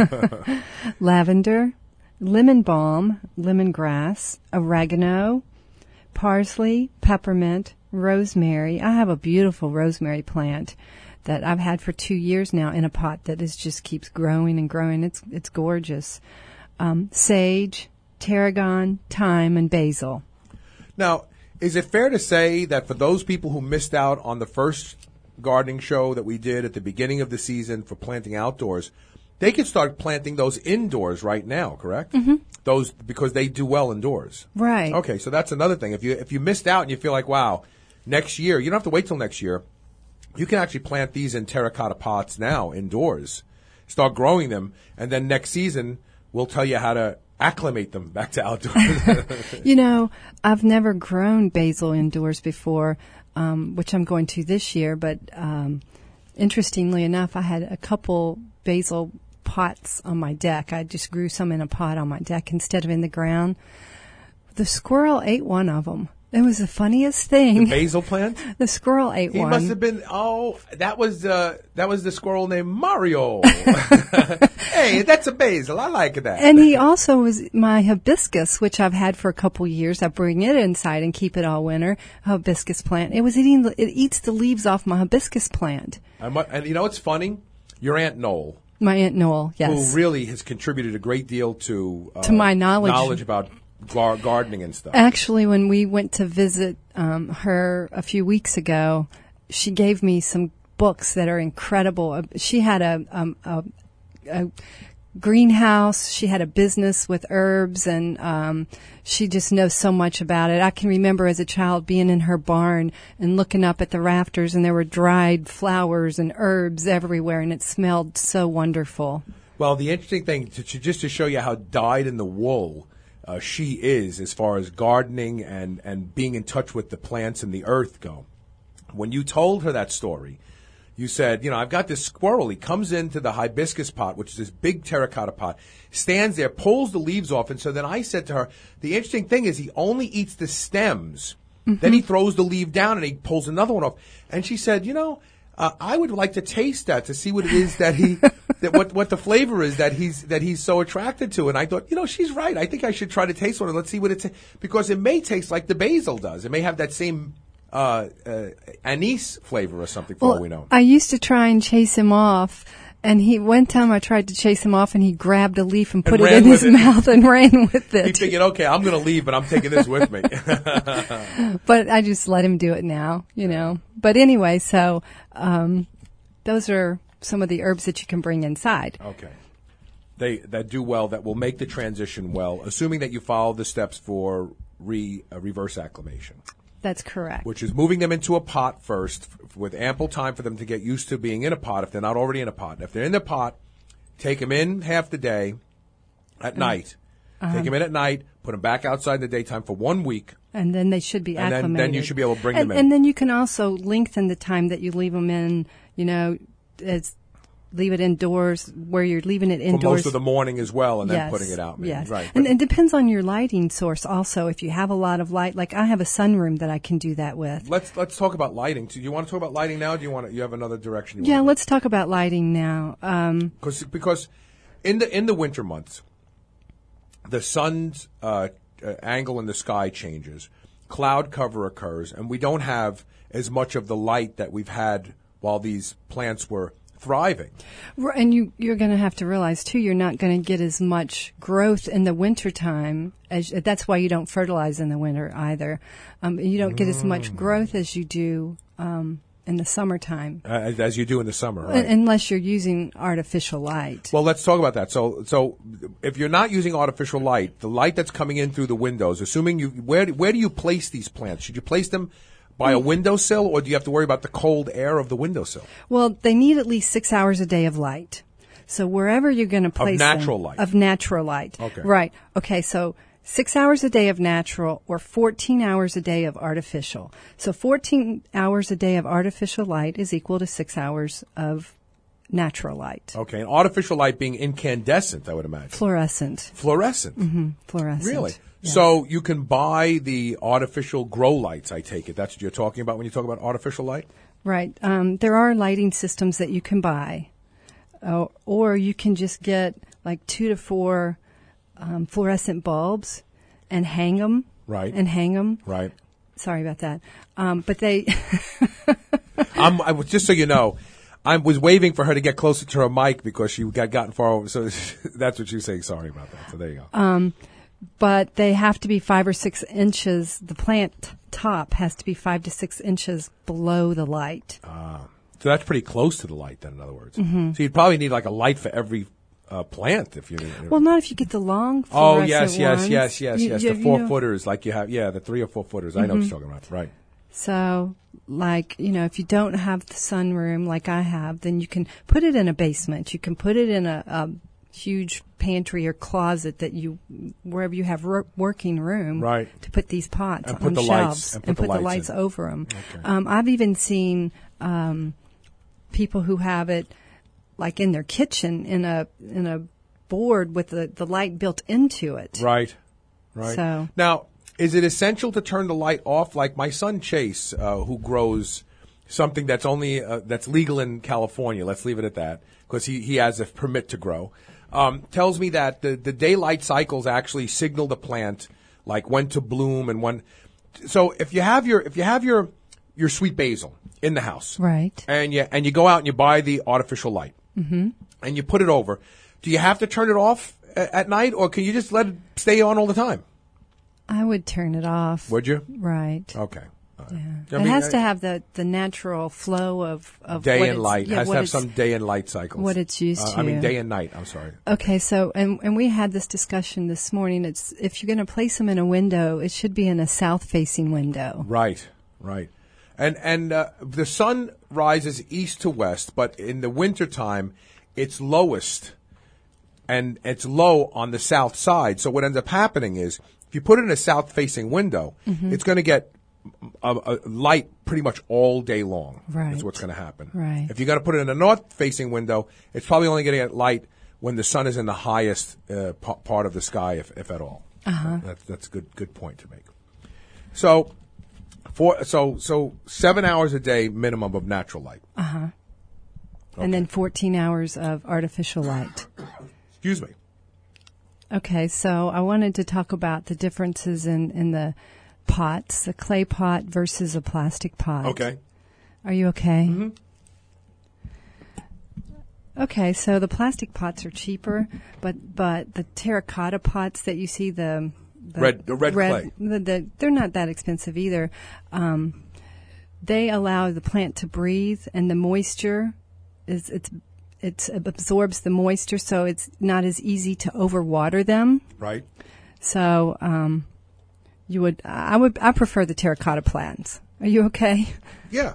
Lavender, lemon balm, lemongrass, oregano, parsley, peppermint, rosemary. I have a beautiful rosemary plant that I've had for 2 years now in a pot that just keeps growing and growing. It's gorgeous. Sage, tarragon, thyme, and basil.
Now, is it fair to say that for those people who missed out on the first gardening show that we did at the beginning of the season for planting outdoors, they could start planting those indoors right now, correct?
Mm-hmm.
Those because they do well indoors.
Right.
Okay, so that's another thing. If you missed out and you feel like, wow, next year, you don't have to wait till next year. You can actually plant these in terracotta pots now indoors. Start growing them, and then next season we'll tell you how to acclimate them back to outdoors.
I've never grown basil indoors before, which I'm going to this year, but interestingly enough, I had a couple basil pots on my deck. I just grew some in a pot on my deck instead of in the ground. The squirrel ate one of them. It was the funniest thing.
The basil plant?
The squirrel ate
He
one.
must have been. That was the squirrel named Mario. Hey, that's a basil. I like that.
And he also was my hibiscus, which I've had for a couple years. I bring it inside and keep it all winter. Hibiscus plant. It eats the leaves off my hibiscus plant.
And you know what's funny? Your Aunt Noel,
My Aunt Noel, yes.
who really has contributed a great deal to
my knowledge
about gardening and stuff.
Actually, when we went to visit her a few weeks ago, she gave me some books that are incredible. She had a greenhouse. She had a business with herbs, and she just knows so much about it. I can remember as a child being in her barn and looking up at the rafters, and there were dried flowers and herbs everywhere, and it smelled so wonderful.
Well, the interesting thing, just to show you how dyed in the wool she is as far as gardening and being in touch with the plants and the earth go. When you told her that story, you said, I've got this squirrel. He comes into the hibiscus pot, which is this big terracotta pot, stands there, pulls the leaves off. And so then I said to her, the interesting thing is he only eats the stems. Mm-hmm. Then he throws the leaf down and he pulls another one off. And she said, I would like to taste that to see what it is that what the flavor is that he's so attracted to. And I thought, she's right. I think I should try to taste one and let's see what it because it may taste like the basil does. It may have that same anise flavor or something for all we know.
I used to try and chase him off, and one time I tried to chase him off, and he grabbed a leaf and put it in his mouth and ran with it.
He thinking, okay, I'm going to leave, but I'm taking this with me.
But I just let him do it now, But anyway, so those are some of the herbs that you can bring inside.
Okay. That do well, that will make the transition well, assuming that you follow the steps for reverse acclimation.
That's correct.
Which is moving them into a pot first with ample time for them to get used to being in a pot if they're not already in a pot. If they're in the pot, take them in half the day at night. Take them in at night, put them back outside in the daytime for 1 week.
And then they should be acclimated.
And then you should be able to bring them in.
And then you can also lengthen the time that you leave them in, leave it indoors where you're leaving it indoors.
For most of the morning as well, and then putting it out. Maybe.
Yes.
Right.
And it depends on your lighting source also. If you have a lot of light, like I have a sunroom that I can do that with.
Let's talk about lighting. Do you want to talk about lighting now? Or do you have another direction?
Let's talk about lighting now.
Because in the winter months, the sun's angle in the sky changes, cloud cover occurs, and we don't have as much of the light that we've had while these plants were thriving.
And you're going to have to realize, too, you're not going to get as much growth in the wintertime. That's why you don't fertilize in the winter either. You don't get as much growth as you do in the summertime.
As you do in the summer, right?
Unless you're using artificial light.
Well, let's talk about that. So if you're not using artificial light, the light that's coming in through the windows, assuming where do you place these plants? Should you place them by a windowsill, or do you have to worry about the cold air of the windowsill?
Well, they need at least 6 hours a day of light. So wherever you're going to place them. Of natural light.
Okay.
Right. Okay, so 6 hours a day of natural or 14 hours a day of artificial. So 14 hours a day of artificial light is equal to 6 hours of natural light.
Okay, and artificial light being incandescent, I would imagine.
Fluorescent.
Mm-hmm.
Fluorescent.
Really?
Yes.
So you can buy the artificial grow lights, I take it. That's what you're talking about when you talk about artificial light?
Right. There are lighting systems that you can buy. Or you can just get like 2 to 4 fluorescent bulbs and hang them.
Right. Right.
Sorry about that. But they...
Just so you know, I was waving for her to get closer to her mic because she gotten far over. So that's what she was saying. Sorry about that. So there you go.
But they have to be 5 or 6 inches. The plant top has to be 5 to 6 inches below the light.
So that's pretty close to the light, then, in other words.
Mm-hmm.
So you'd probably need like a light for every plant if you.
Well, not if you get the long.
Oh yes. The 4 footers, like you have. Yeah, the 3 or 4 footers. I know what you're talking about. Right.
So, if you don't have the sunroom like I have, then you can put it in a basement. You can put it in a huge pantry or closet wherever you have working room,
right,
to put these pots
and
on
put
shelves
and put the lights
over them.
Okay.
I've even seen people who have it like in their kitchen in a board with the light built into it.
Right.
So
Now, is it essential to turn the light off? Like my son Chase, who grows something that's only that's legal in California. Let's leave it at that, because he has a permit to grow. Tells me that the daylight cycles actually signal the plant like when to bloom and when. So if you have your sweet basil in the house,
right,
and you go out and you buy the artificial light, and you put it over, do you have to turn it off at night, or can you just let it stay on all the time?
I would turn it off.
Would you?
Right.
Okay.
Yeah. It has to have the natural flow of
day
what
and light. It has to have some day and light cycles.
What it's used to.
I mean, day and night. I'm sorry.
Okay, so and we had this discussion this morning. It's if you're going to place them in a window, it should be in a south-facing window.
Right. And the sun rises east to west, but in the wintertime, it's lowest, and it's low on the south side. So what ends up happening is, if you put it in a south-facing window, it's going to get a light pretty much all day long.
Right.
That's what's going to happen.
Right.
If you're going to put it in a north-facing window, it's probably only going to get light when the sun is in the highest part of the sky, if at all. That's a good point to make. So, so 7 hours a day minimum of natural light.
Okay. And then 14 hours of artificial light.
Excuse me.
Okay, so I wanted to talk about the differences in the pots, the clay pot versus a plastic pot.
Okay.
Are you okay?
Mm-hmm.
Okay, so the plastic pots are cheaper, but the terracotta pots that you see, the
red clay,
they're not that expensive either. They allow the plant to breathe, and the moisture it absorbs the moisture, so it's not as easy to overwater them.
Right.
So I prefer the terracotta plants. Are you okay?
Yeah.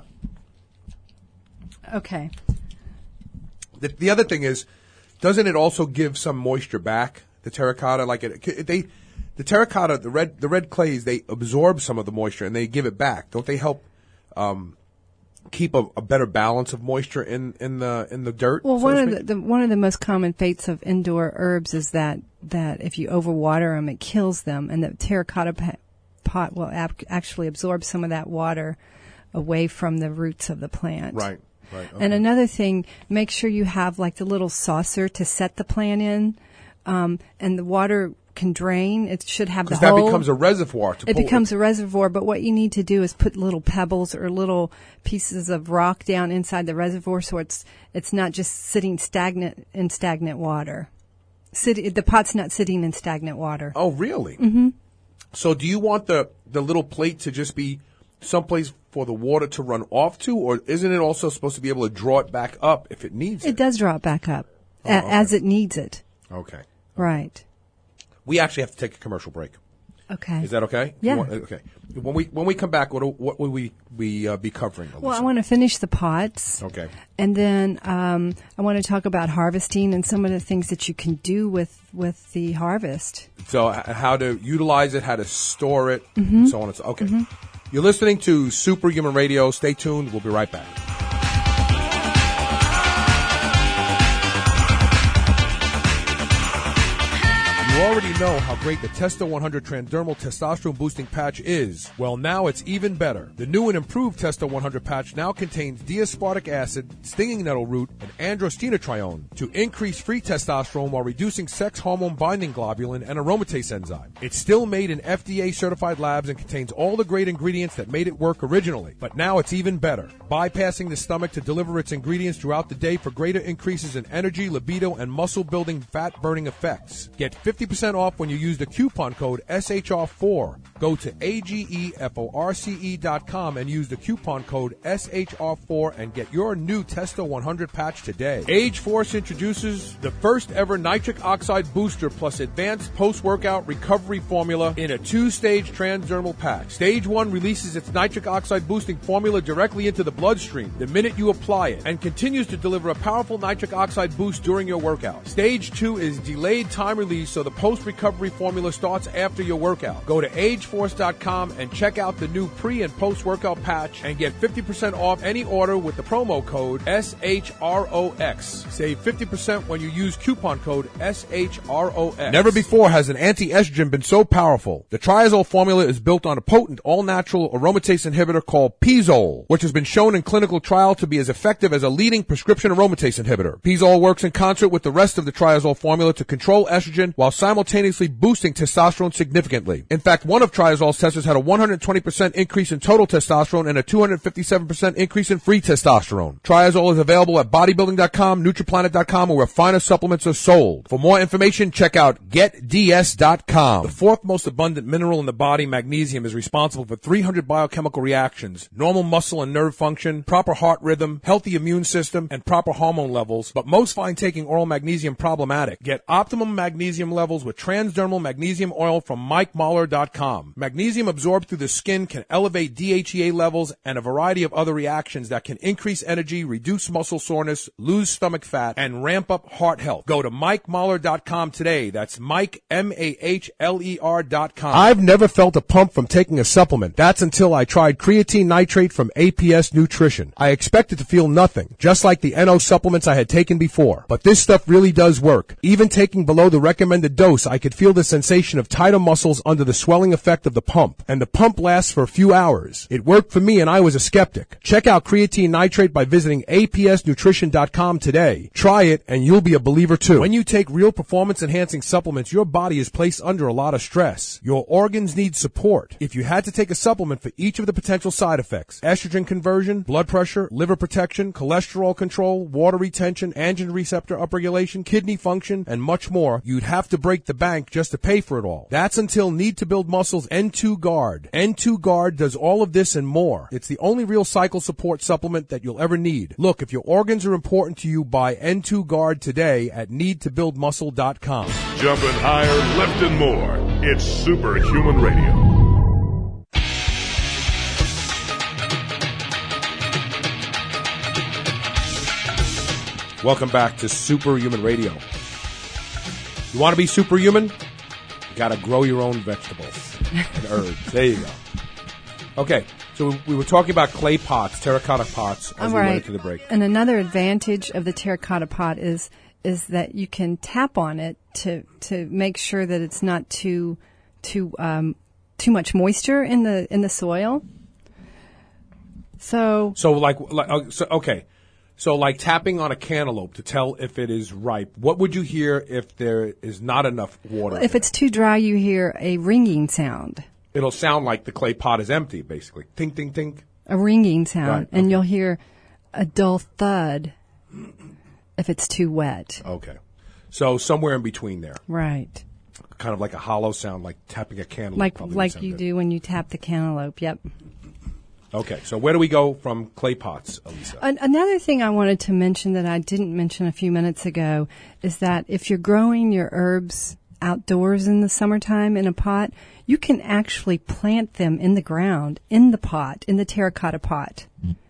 Okay.
The other thing is, doesn't it also give some moisture back? The terracotta, the terracotta, the red clays, they absorb some of the moisture and they give it back. Don't they help keep a better balance of moisture in the dirt?
Well, one of the most common fates of indoor herbs is that if you overwater them, it kills them, and the terracotta pot will actually absorb some of that water away from the roots of the plant.
Right. Okay.
And another thing, make sure you have like the little saucer to set the plant in, and the water can drain. It should have the hole.
Because that becomes a reservoir.
It becomes a reservoir, but what you need to do is put little pebbles or little pieces of rock down inside the reservoir, so it's not just sitting stagnant in stagnant water. The pot's not sitting in stagnant water.
Oh, really?
Mm-hmm.
So do you want the little plate to just be someplace for the water to run off to, or isn't it also supposed to be able to draw it back up if it needs it?
It does draw it back up as it needs it.
Okay.
Right.
We actually have to take a commercial break.
Okay.
Is that okay?
Yeah.
Okay. When we come back, what will we be covering, Elisa?
Well, I want to finish the pots.
Okay.
And then I want to talk about harvesting and some of the things that you can do with the harvest.
So how to utilize it, how to store it,
Mm-hmm.
so on and so. Okay. Mm-hmm. You're listening to Superhuman Radio. Stay tuned. We'll be right back. You already know how great the Testo 100 Transdermal Testosterone Boosting Patch is. Well, now it's even better. The new and improved Testo 100 patch now contains D-aspartic acid, stinging nettle root, and androstenedione to increase free testosterone while reducing sex hormone binding globulin and aromatase enzyme. It's still made in FDA-certified labs and contains all the great ingredients that made it work originally. But now it's even better, bypassing the stomach to deliver its ingredients throughout the day for greater increases in energy, libido, and muscle-building, fat-burning effects. Get 50% off when you use the coupon code SHR4. Go to AGEFORCE.com and use the coupon code SHR4 and get your new Testo 100 patch today. Age Force introduces the first ever nitric oxide booster plus advanced post-workout recovery formula in a 2-stage transdermal patch. Stage 1 releases its nitric oxide boosting formula directly into the bloodstream the minute you apply it and continues to deliver a powerful nitric oxide boost during your workout. Stage 2 is delayed time release, so the post post-recovery formula starts after your workout. Go to ageforce.com and check out the new pre- and post-workout patch and get 50% off any order with the promo code SHROX. Save 50% when you use coupon code SHROX. Never before has an anti-estrogen been so powerful. The Triazole formula is built on a potent all-natural aromatase inhibitor called Pizole, which has been shown in clinical trial to be as effective as a leading prescription aromatase inhibitor. Pizole works in concert with the rest of the Triazole formula to control estrogen while simultaneously boosting testosterone significantly. In fact, one of Triazole's testers had a 120% increase in total testosterone and a 257% increase in free testosterone. Triazole is available at bodybuilding.com, nutriplanet.com, or where finer supplements are sold. For more information, check out getds.com. The fourth most abundant mineral in the body, magnesium, is responsible for 300 biochemical reactions, normal muscle and nerve function, proper heart rhythm, healthy immune system, and proper hormone levels, but most find taking oral magnesium problematic. Get optimum magnesium levels with transdermal magnesium oil from MikeMahler.com. Magnesium absorbed through the skin can elevate DHEA levels and a variety of other reactions that can increase energy, reduce muscle soreness, lose stomach fat, and ramp up heart health. Go to MikeMahler.com today. That's Mike, MAHLER.com. I've never felt a pump from taking a supplement. That's until I tried creatine nitrate from APS Nutrition. I expected to feel nothing, just like the NO supplements I had taken before. But this stuff really does work. Even taking below the recommended dose, I could feel the sensation of tighter muscles under the swelling effect of the pump. And the pump lasts for a few hours. It worked for me and I was a skeptic. Check out creatine nitrate by visiting APSnutrition.com today. Try it and you'll be a believer too. When you take real performance enhancing supplements, your body is placed under a lot of stress. Your organs need support. If you had to take a supplement for each of the potential side effects, estrogen conversion, blood pressure, liver protection, cholesterol control, water retention, androgen receptor upregulation, kidney function, and much more, you'd have to break the bank just to pay for it all. That's until Need to Build Muscle's N2 Guard. N2 Guard does all of this and more. It's the only real cycle support supplement that you'll ever need. Look, if your organs are important to you, buy N2 Guard today at needtobuildmuscle.com.
Jumping higher, lifting more. It's Superhuman Radio.
Welcome back to Superhuman Radio. You want to be superhuman? You got to grow your own vegetables and herbs. There you go. Okay, so we were talking about clay pots, terracotta pots, as we went into the break.
And another advantage of the terracotta pot is that you can tap on it to make sure that it's not too much moisture in the soil. So like tapping on a cantaloupe to tell if it is ripe. What would you hear if there is not enough water? If it's too dry, you hear a ringing sound.
It'll sound like the clay pot is empty, basically. Tink, tink, tink.
A ringing sound.
Right,
and
okay.
you'll hear a dull thud if it's too wet.
Okay. So somewhere in between there.
Right.
Kind of like a hollow sound, like tapping a cantaloupe.
Like you do when you tap the cantaloupe, yep.
Okay, so where do we go from clay pots, Elisa?
Another thing I wanted to mention that I didn't mention a few minutes ago is that if you're growing your herbs outdoors in the summertime in a pot, you can actually plant them in the ground, in the pot, in the terracotta pot.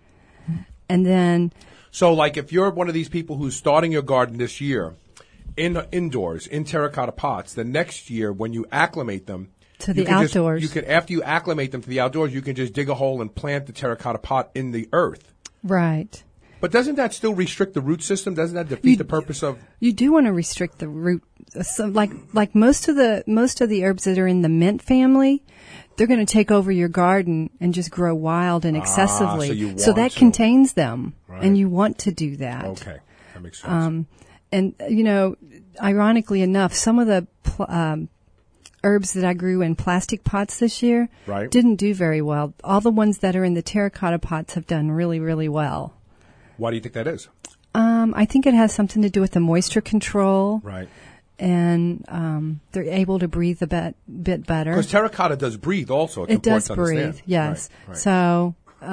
And then...
So, like, if you're one of these people who's starting your garden this year indoors, in terracotta pots, the next year when you acclimate them...
To the outdoors.
After you acclimate them to the outdoors, you can just dig a hole and plant the terracotta pot in the earth.
Right.
But doesn't that still restrict the root system? Doesn't that defeat the purpose of?
You do want to restrict the root. So like most of the herbs that are in the mint family, they're going to take over your garden and just grow wild and excessively. So that contains them, right. And you want to do that.
Okay, that makes sense.
And ironically enough, some of the herbs that I grew in plastic pots this year didn't do very well. All the ones that are in the terracotta pots have done really, really well.
Why do you think that is?
I think it has something to do with the moisture control.
Right.
And they're able to breathe a bit better.
Because terracotta does breathe also.
It does breathe, yes. Right. So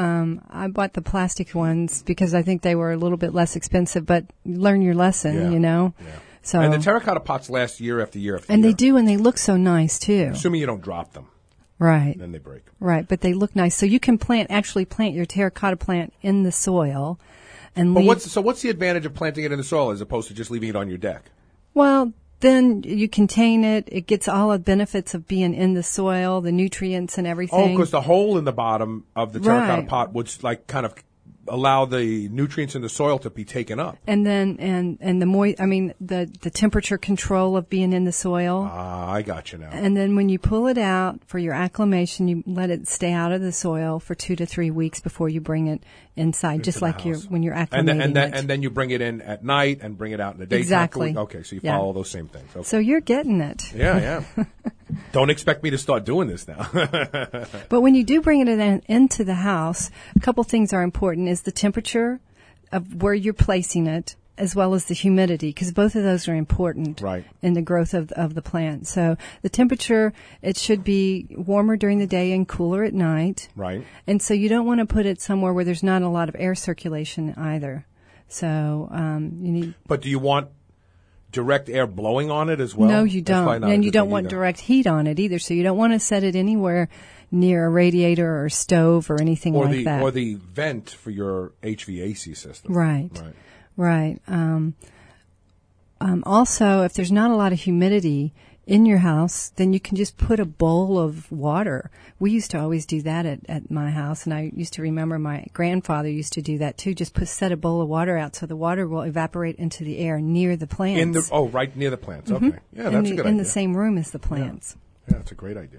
I bought the plastic ones because I think they were a little bit less expensive, but learn your lesson, Yeah. So,
and the terracotta pots last year after year after year.
And they do, and they look so nice, too.
Assuming you don't drop them.
Right.
And then they break.
Right, but they look nice. So you can actually plant your terracotta plant in the soil. And
But what's the advantage of planting it in the soil as opposed to just leaving it on your deck?
Well, then you contain it. It gets all the benefits of being in the soil, the nutrients and everything.
Oh, because the hole in the bottom of the terracotta
Right.
pot would like kind of allow the nutrients in the soil to be taken up.
And then and the temperature control of being in the soil.
Ah, I got you now.
And then when you pull it out for your acclimation, you let it stay out of the soil for 2 to 3 weeks before you bring it inside, just
the
like
house.
when you're
And
acclimating
then,
it.
and then you bring it in at night and bring it out in the daytime.
Exactly.
Okay, so you
Yeah.
follow those same things. Okay.
So you're getting it.
Yeah. Don't expect me to start doing this now.
But when you do bring it into the house, a couple things are important: is the temperature of where you're placing it, as well as the humidity, because both of those are important
Right.
in the growth of the plant. So the temperature, it should be warmer during the day and cooler at night.
Right.
And so you don't want to put it somewhere where there's not a lot of air circulation either. So you need.
But do you want direct air blowing on it as well?
No, you
That's probably
don't.
not a
And you
good
don't
thing
want
either.
direct heat on it either. So you don't want to set it anywhere near a radiator or stove or anything
or
like
the
that.
or the vent for your HVAC system.
Right.
Right.
Right. Also, if there's not a lot of humidity in your house, then you can just put a bowl of water. We used to always do that at my house, and I used to remember my grandfather used to do that too. Just set a bowl of water out so the water will evaporate into the air near the plants.
Right near the plants. Okay. Yeah, that's a good idea.
in the same room as the plants.
Yeah, that's a great idea.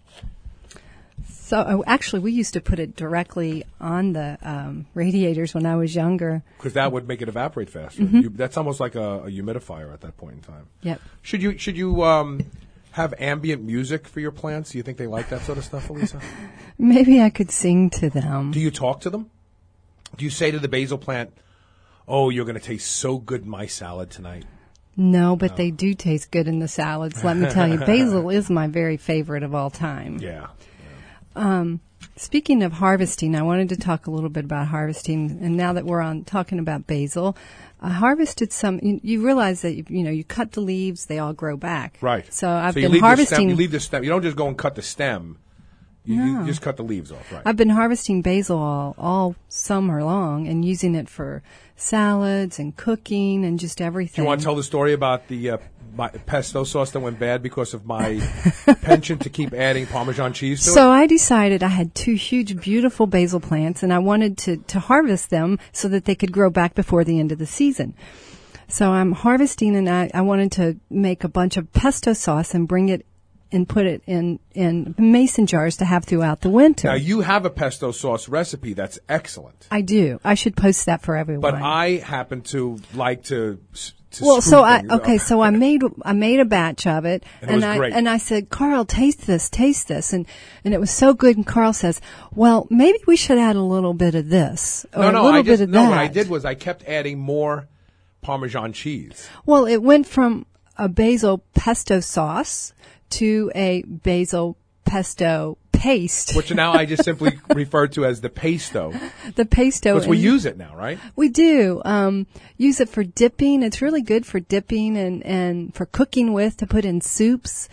So actually, we used to put it directly on the radiators when I was younger.
Because that would make it evaporate faster. That's almost like a humidifier at that point in time.
Yep.
Should you have ambient music for your plants? Do you think they like that sort of stuff, Elisa?
Maybe I could sing to them.
Do you talk to them? Do you say to the basil plant, "Oh, you're going to taste so good in my salad tonight"?
No, but they do taste good in the salads. Let me tell you, basil is my very favorite of all time.
Yeah.
Speaking of harvesting, I wanted to talk a little bit about harvesting. And now that we're talking about basil, I harvested some. You realize that you cut the leaves; they all grow back.
Right.
So I've
you
been
leave
harvesting.
you leave the stem. You don't just go and cut the stem. You just cut the leaves off. Right.
I've been harvesting basil all summer long and using it for salads and cooking and just everything.
Do you want to tell the story about the my pesto sauce that went bad because of my penchant to keep adding Parmesan cheese to it?
So I decided I had 2 huge, beautiful basil plants, and I wanted to harvest them so that they could grow back before the end of the season. So I'm harvesting, and I wanted to make a bunch of pesto sauce and bring it and put it in mason jars to have throughout the winter.
Now, you have a pesto sauce recipe that's excellent.
I do. I should post that for everyone.
But I happen to like to
well,
screw
so
things up.
so I made a batch of it,
And it was great.
I said, Carl, taste this, and it was so good. And Carl says, well, maybe we should add a little bit of this or a little bit of that.
What I did was I kept adding more Parmesan cheese.
Well, it went from a basil pesto sauce to a basil pesto paste.
Which now I just simply refer to as the pesto.
The pesto.
Because we use it now, right?
We do. Use it for dipping. It's really good for dipping and for cooking with, to put in soups.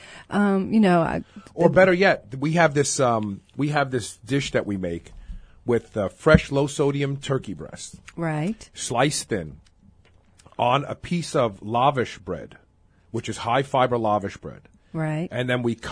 Or better yet, we have this dish that we make with fresh low sodium turkey breast,
Right.
sliced thin, on a piece of lavish bread, which is high fiber lavish bread.
Right.
And then we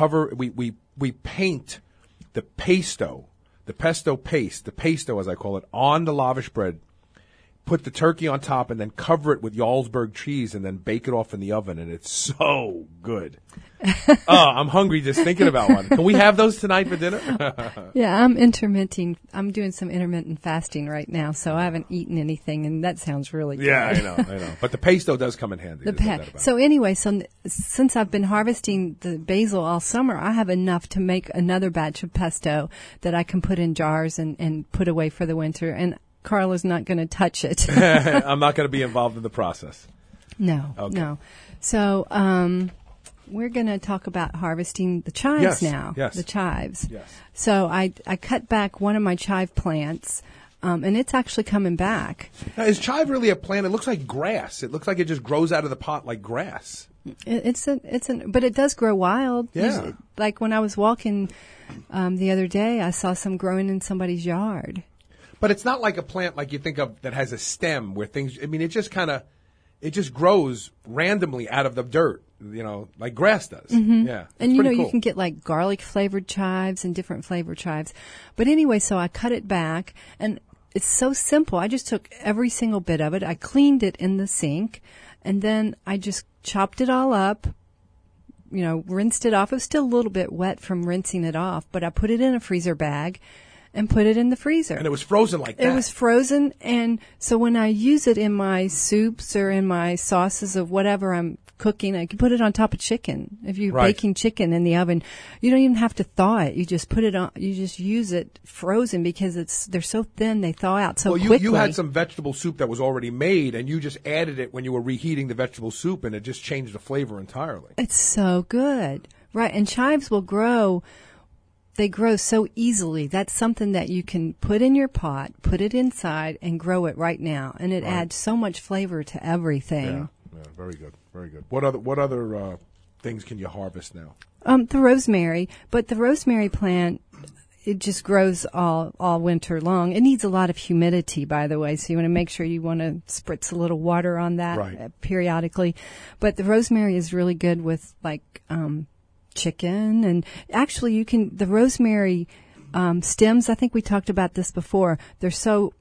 paint the pesto paste, the pesto as I call it, on the lavish bread, put the turkey on top, and then cover it with Jarlsberg cheese, and then bake it off in the oven, and it's so good. I'm hungry just thinking about one. Can we have those tonight for dinner?
Yeah, I'm doing some intermittent fasting right now, so I haven't eaten anything, and that sounds really good.
Yeah, I know. But the pesto does come in handy. There's no doubt about
So
it.
anyway, since I've been harvesting the basil all summer, I have enough to make another batch of pesto that I can put in jars and put away for the winter. And Carl is not going to touch it.
I'm not going to be involved in the process.
No,
Okay.
no. So we're going to talk about harvesting the chives now.
Yes.
The chives.
Yes.
So I cut back one of my chive plants, and it's actually coming back.
Now, is chive really a plant? It looks like grass. It looks like it just grows out of the pot like grass.
But it does grow wild.
Yeah.
Usually, like when I was walking the other day, I saw some growing in somebody's yard.
But it's not like a plant like you think of that has a stem where things, it just grows randomly out of the dirt. like grass does. Yeah.
And
pretty
you
cool.
can get like garlic flavored chives and different flavored chives. But anyway, so I cut it back, and it's so simple. I just took every single bit of it. I cleaned it in the sink, and then I just chopped it all up, rinsed it off. It was still a little bit wet from rinsing it off, but I put it in a freezer bag and put it in the freezer.
And it was frozen like that.
It was frozen, and so when I use it in my soups or in my sauces of whatever I'm cooking, I can put it on top of chicken. If you're baking chicken in the oven, you don't even have to thaw it. You just put it on. You just use it frozen because they're so thin they thaw out so quickly.
You had some vegetable soup that was already made, and you just added it when you were reheating the vegetable soup, and it just changed the flavor entirely.
It's so good, right? And chives will grow. They grow so easily. That's something that you can put in your pot, put it inside, and grow it right now. And it adds so much flavor to everything.
Yeah, very good, very good. What other things can you harvest now?
The rosemary, but the rosemary plant, it just grows all winter long. It needs a lot of humidity, by the way, so you want to make sure you want to spritz a little water on that periodically. But the rosemary is really good with chicken, and actually the rosemary stems, I think we talked about this before, they're so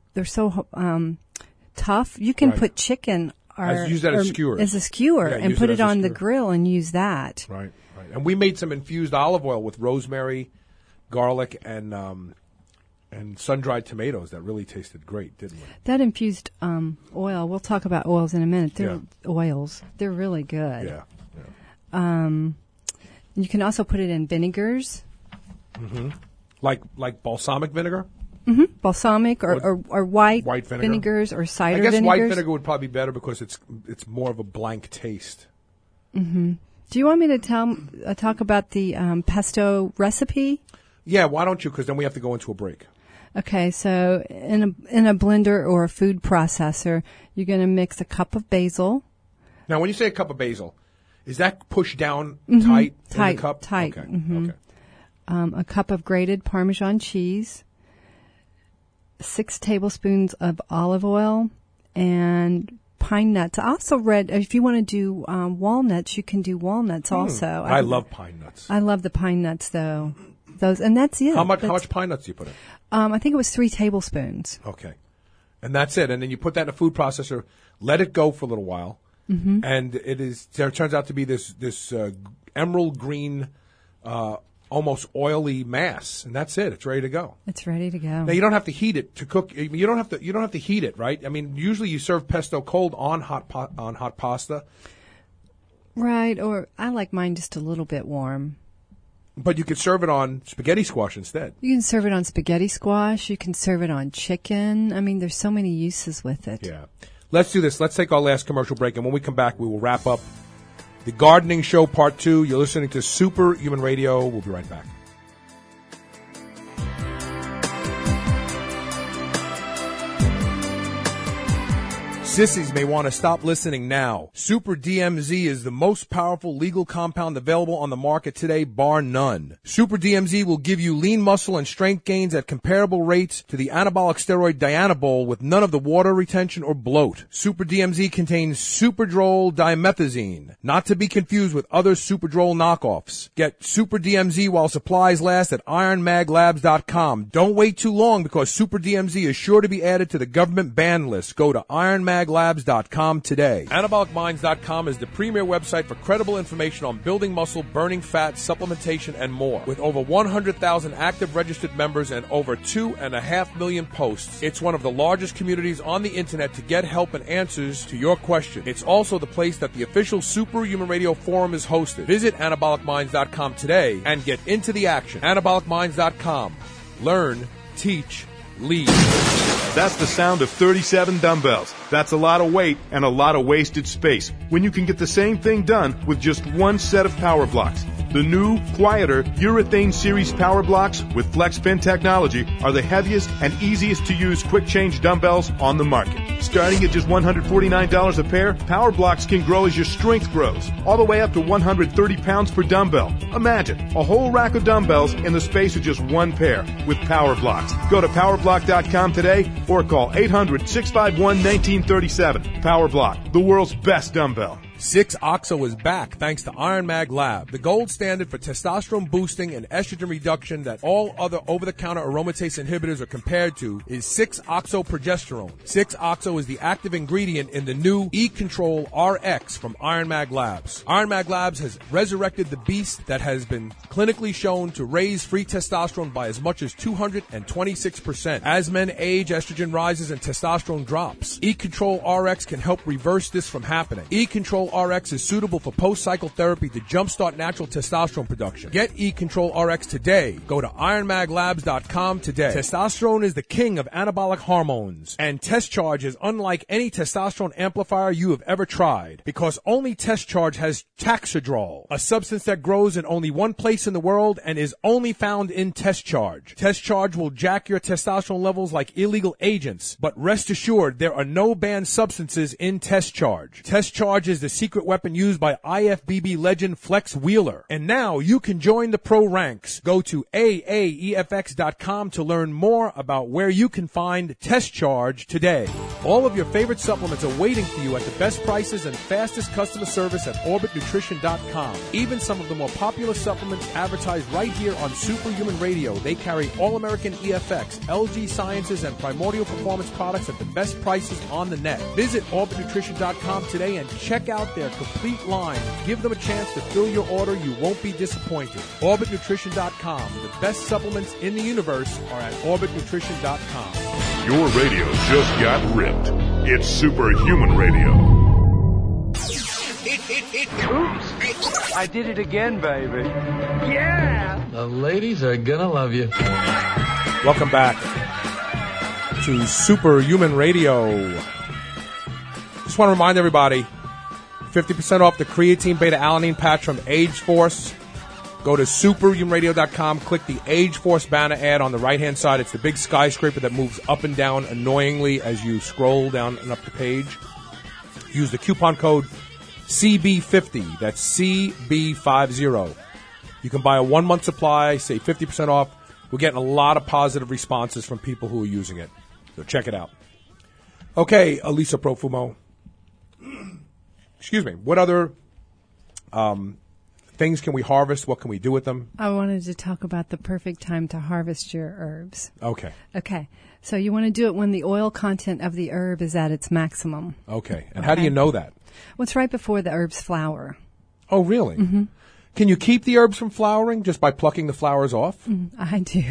tough. You can put chicken
use that as skewers.
As a skewer, and put it on the grill and use that.
Right. And we made some infused olive oil with rosemary, garlic, and sun-dried tomatoes that really tasted great, didn't we?
That infused oil, we'll talk about oils in a minute. They're oils. They're really good.
Yeah.
You can also put it in vinegars.
Mm-hmm. Like balsamic vinegar?
Mm-hmm. Balsamic or white
vinegar.
Vinegars or cider
vinegars. I guess
vinegars.
white vinegar would probably be better because it's more of a blank taste.
Mm-hmm. Do you want me to talk about the pesto recipe?
Yeah, why don't you? Because then we have to go into a break.
Okay, so in a blender or a food processor, you're going to mix a cup of basil.
Now, when you say a cup of basil, is that pushed down tight in the cup?
Tight.
Okay.
Mm-hmm.
Okay.
A cup of grated Parmesan cheese, 6 tablespoons of olive oil, and pine nuts. I also read if you want to do walnuts, you can do walnuts also.
I love pine nuts.
I love the pine nuts though. And that's it.
How much pine nuts do you put in?
I think it was 3 tablespoons.
Okay. And that's it. And then you put that in a food processor, let it go for a little while. Mm-hmm. And there turns out to be this emerald green, almost oily mass, and that's it. It's ready to go.
It's ready to go.
Now you don't have to heat it to cook. You don't have to heat it, right? I mean, usually you serve pesto cold on hot pasta.
Right, or I like mine just a little bit warm.
But you could serve it on spaghetti squash instead.
You can serve it on spaghetti squash. You can serve it on chicken. I mean, there's so many uses with it.
Yeah. Let's do this. Let's take our last commercial break, and when we come back, we will wrap up the Gardening Show Part 2. You're listening to Superhuman Radio. We'll be right back. Sissies may want to stop listening now. Super DMZ is the most powerful legal compound available on the market today, bar none. Super DMZ will give you lean muscle and strength gains at comparable rates to the anabolic steroid Dianabol with none of the water retention or bloat. Super DMZ contains Superdrol dimethazine, not to be confused with other Superdrol knockoffs. Get Super DMZ while supplies last at IronMagLabs.com. Don't wait too long because Super DMZ is sure to be added to the government ban list. Go to IronMagLabs.com today. AnabolicMinds.com is the premier website for credible information on building muscle, burning fat, supplementation, and more. With over 100,000 active registered members and over 2.5 million posts, it's one of the largest communities on the internet to get help and answers to your questions. It's also the place that the official Superhuman Radio Forum is hosted. Visit AnabolicMinds.com today and get into the action. AnabolicMinds.com. Learn, teach, lead.
That's the sound of 37 dumbbells. That's a lot of weight and a lot of wasted space when you can get the same thing done with just one set of power blocks. The new, quieter Urethane Series power blocks with FlexPin technology are the heaviest and easiest to use quick change dumbbells on the market. Starting at just $149 a pair, power blocks can grow as your strength grows, all the way up to 130 pounds per dumbbell. Imagine a whole rack of dumbbells in the space of just one pair with power blocks. Go to powerblock.com today or call 800-651-1937. Power Block, the world's best dumbbell.
6-Oxo is back thanks to Iron Mag Lab, the gold standard for testosterone boosting and estrogen reduction that all other over-the-counter aromatase inhibitors are compared to is 6-Oxo progesterone. 6-Oxo is the active ingredient in the new E-Control RX from Iron Mag Labs. Iron Mag Labs has resurrected the beast that has been clinically shown to raise free testosterone by as much as 226%. As men age, estrogen rises and testosterone drops. E-Control RX can help reverse this from happening. E-Control RX is suitable for post-cycle therapy to jumpstart natural testosterone production. Get E-Control RX today. Go to ironmaglabs.com today. Testosterone is the king of anabolic hormones, and Test Charge is unlike any testosterone amplifier you have ever tried because only Test Charge has Taxidrol, a substance that grows in only one place in the world and is only found in Test Charge. Test Charge will jack your testosterone levels like illegal agents, but rest assured there are no banned substances in Test Charge. Test Charge is the secret weapon used by IFBB legend Flex Wheeler. And now you can join the pro ranks. Go to AAEFX.com to learn more about where you can find Test Charge today. All of your favorite supplements are waiting for you at the best prices and fastest customer service at OrbitNutrition.com. Even some of the more popular supplements advertised right here on Superhuman Radio. They carry All-American EFX, LG Sciences, and Primordial Performance products at the best prices on the net. Visit OrbitNutrition.com today and check out their complete line. Give them a chance to fill your order. You won't be disappointed. OrbitNutrition.com. The best supplements in the universe are at OrbitNutrition.com.
Your radio just got ripped. It's Superhuman Radio.
Oops. I did it again, baby. Yeah!
The ladies are gonna love you.
Welcome back to Superhuman Radio. Just want to remind everybody, 50% off the creatine beta-alanine patch from Age Force. Go to superhumanradio.com, click the Age Force banner ad on the right-hand side. It's the big skyscraper that moves up and down annoyingly as you scroll down and up the page. Use the coupon code CB50. That's CB50. You can buy a 1-month supply, save 50% off. We're getting a lot of positive responses from people who are using it. So check it out. Okay, Elisa Profumo. Excuse me. What other things can we harvest? What can we do with them?
I wanted to talk about the perfect time to harvest your herbs.
Okay.
Okay. So you want to do it when the oil content of the herb is at its maximum.
Okay. And how do you know that?
Well, it's right before the herbs flower.
Oh, really? Mm-hmm. Can you keep the herbs from flowering just by plucking the flowers off?
I do.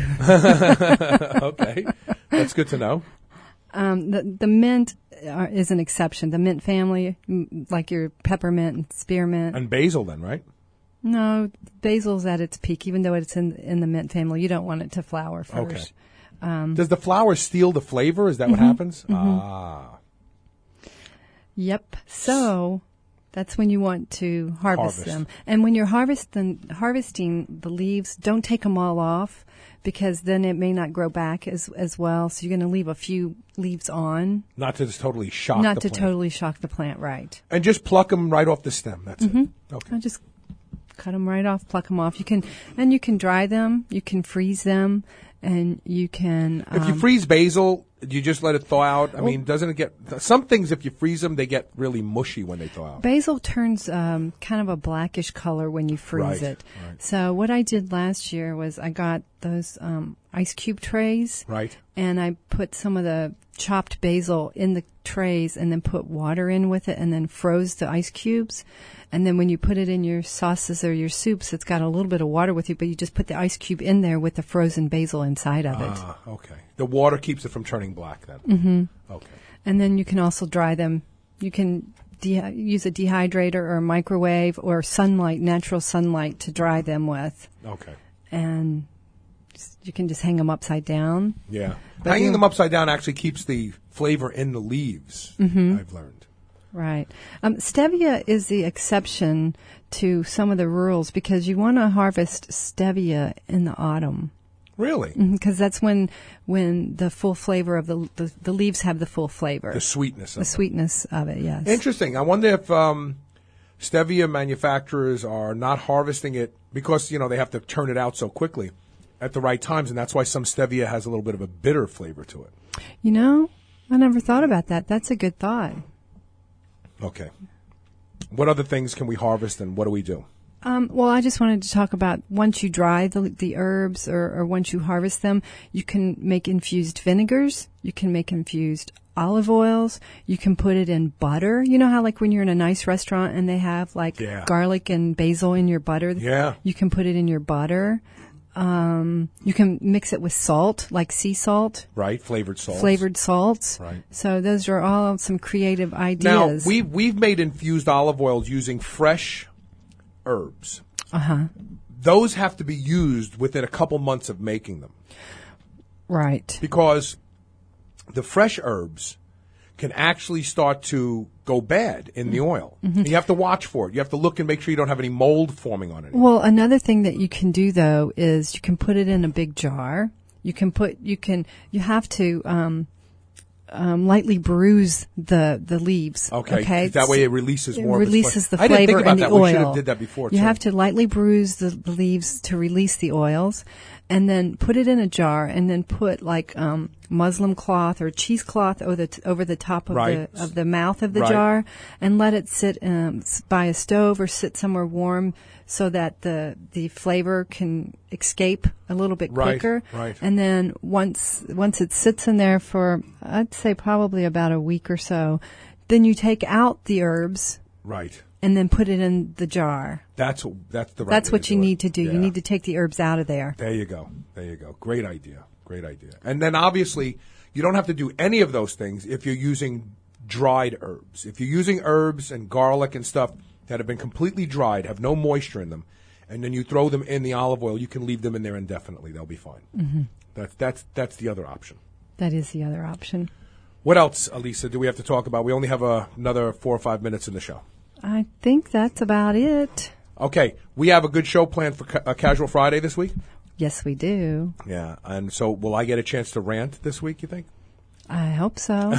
Okay. That's good to know.
The mint is an exception. The mint family, like your peppermint and spearmint.
And basil then, right?
No, basil's at its peak, even though it's in the mint family. You don't want it to flower first.
Okay. Does the flower steal the flavor? Is that what happens?
Mm-hmm.
Ah.
Yep. So that's when you want to harvest them. And when you're harvesting the leaves, don't take them all off because then it may not grow back as well. So you're going to leave a few leaves on.
Not to just totally shock the plant.
Not to totally shock the plant, right.
And just pluck them right off the stem. That's it. Okay.
I just cut them right off, pluck them off. You can dry them, you can freeze them, and you can...
if you freeze basil, do you just let it thaw out? I mean, doesn't it get... Some things, if you freeze them, they get really mushy when they thaw out.
Basil turns kind of a blackish color when you freeze it.
Right.
So what I did last year was I got those ice cube trays.
Right.
And I put some of the chopped basil in the trays and then put water in with it and then froze the ice cubes. And then when you put it in your sauces or your soups, it's got a little bit of water with you, but you just put the ice cube in there with the frozen basil inside of it.
Ah, okay. The water keeps it from turning black then.
Mm-hmm.
Okay.
And then you can also dry them. You can use a dehydrator or a microwave or sunlight, natural sunlight to dry them with.
Okay.
And you can just hang them upside down.
Yeah. Hanging them upside down actually keeps the flavor in the leaves, I've learned.
Right. Stevia is the exception to some of the rules because you want to harvest stevia in the autumn.
Really?
Because that's when the full flavor of the leaves have the full flavor.
The sweetness of it.
The sweetness of it, yes.
Interesting. I wonder if stevia manufacturers are not harvesting it because, they have to turn it out so quickly at the right times, and that's why some stevia has a little bit of a bitter flavor to it.
I never thought about that. That's a good thought.
Okay. What other things can we harvest, and what do we do?
Well, I just wanted to talk about once you dry the herbs or once you harvest them, you can make infused vinegars. You can make infused olive oils. You can put it in butter. You know how like when you're in a nice restaurant and they have like garlic and basil in your butter?
Yeah.
You can put it in your butter. You can mix it with salt, like sea salt.
Right, flavored salts.
Flavored salts.
Right.
So those are all some creative ideas.
Now, we've made infused olive oils using fresh herbs. Those have to be used within a couple months of making them.
Right.
Because the fresh herbs can actually start to go bad in the oil.
Mm-hmm.
You have to watch for it. You have to look and make sure you don't have any mold forming on it.
Well, another thing that you can do though is you can put it in a big jar. You have to lightly bruise the leaves.
Okay. That way it releases more.
It releases the
I didn't
flavor
think about
and the
that.
oil.
We should have did that before.
You
too.
have to lightly bruise the leaves to release the oils, and then put it in a jar, and then put like muslin cloth or cheesecloth over the top of the mouth of the jar, and let it sit by a stove or sit somewhere warm so that the flavor can escape a little bit quicker.
Right.
And then once it sits in there for, I'd say probably about a week or so, then you take out the herbs.
Right.
And then put it in the jar.
That's the right
That's
way
what
to
you
do it.
need to do.
Yeah.
You need to take the herbs out of there.
There you go. Great idea. And then obviously, you don't have to do any of those things if you're using dried herbs. If you're using herbs and garlic and stuff that have been completely dried, have no moisture in them, and then you throw them in the olive oil, you can leave them in there indefinitely. They'll be fine. Mm-hmm. That's the other option.
That is the other option.
What else, Elisa, do we have to talk about? We only have another 4 or 5 minutes in the show.
I think that's about it.
Okay, we have a good show planned for Casual Friday this week.
Yes, we do.
Yeah, and so will I get a chance to rant this week, you think?
I hope so.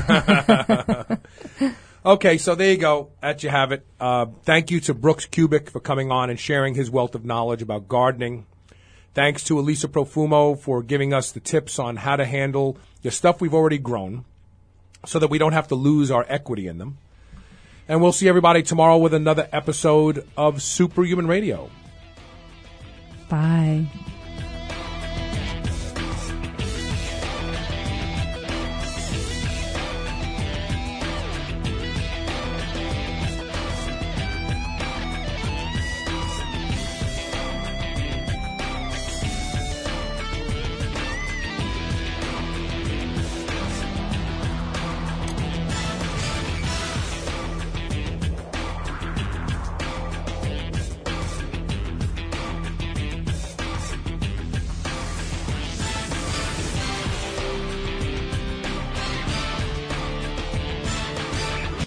Okay, so there you go. That you have it. Thank you to Brooks Kubik for coming on and sharing his wealth of knowledge about gardening. Thanks to Elisa Profumo for giving us the tips on how to handle the stuff we've already grown so that we don't have to lose our equity in them. And we'll see everybody tomorrow with another episode of Superhuman Radio.
Bye.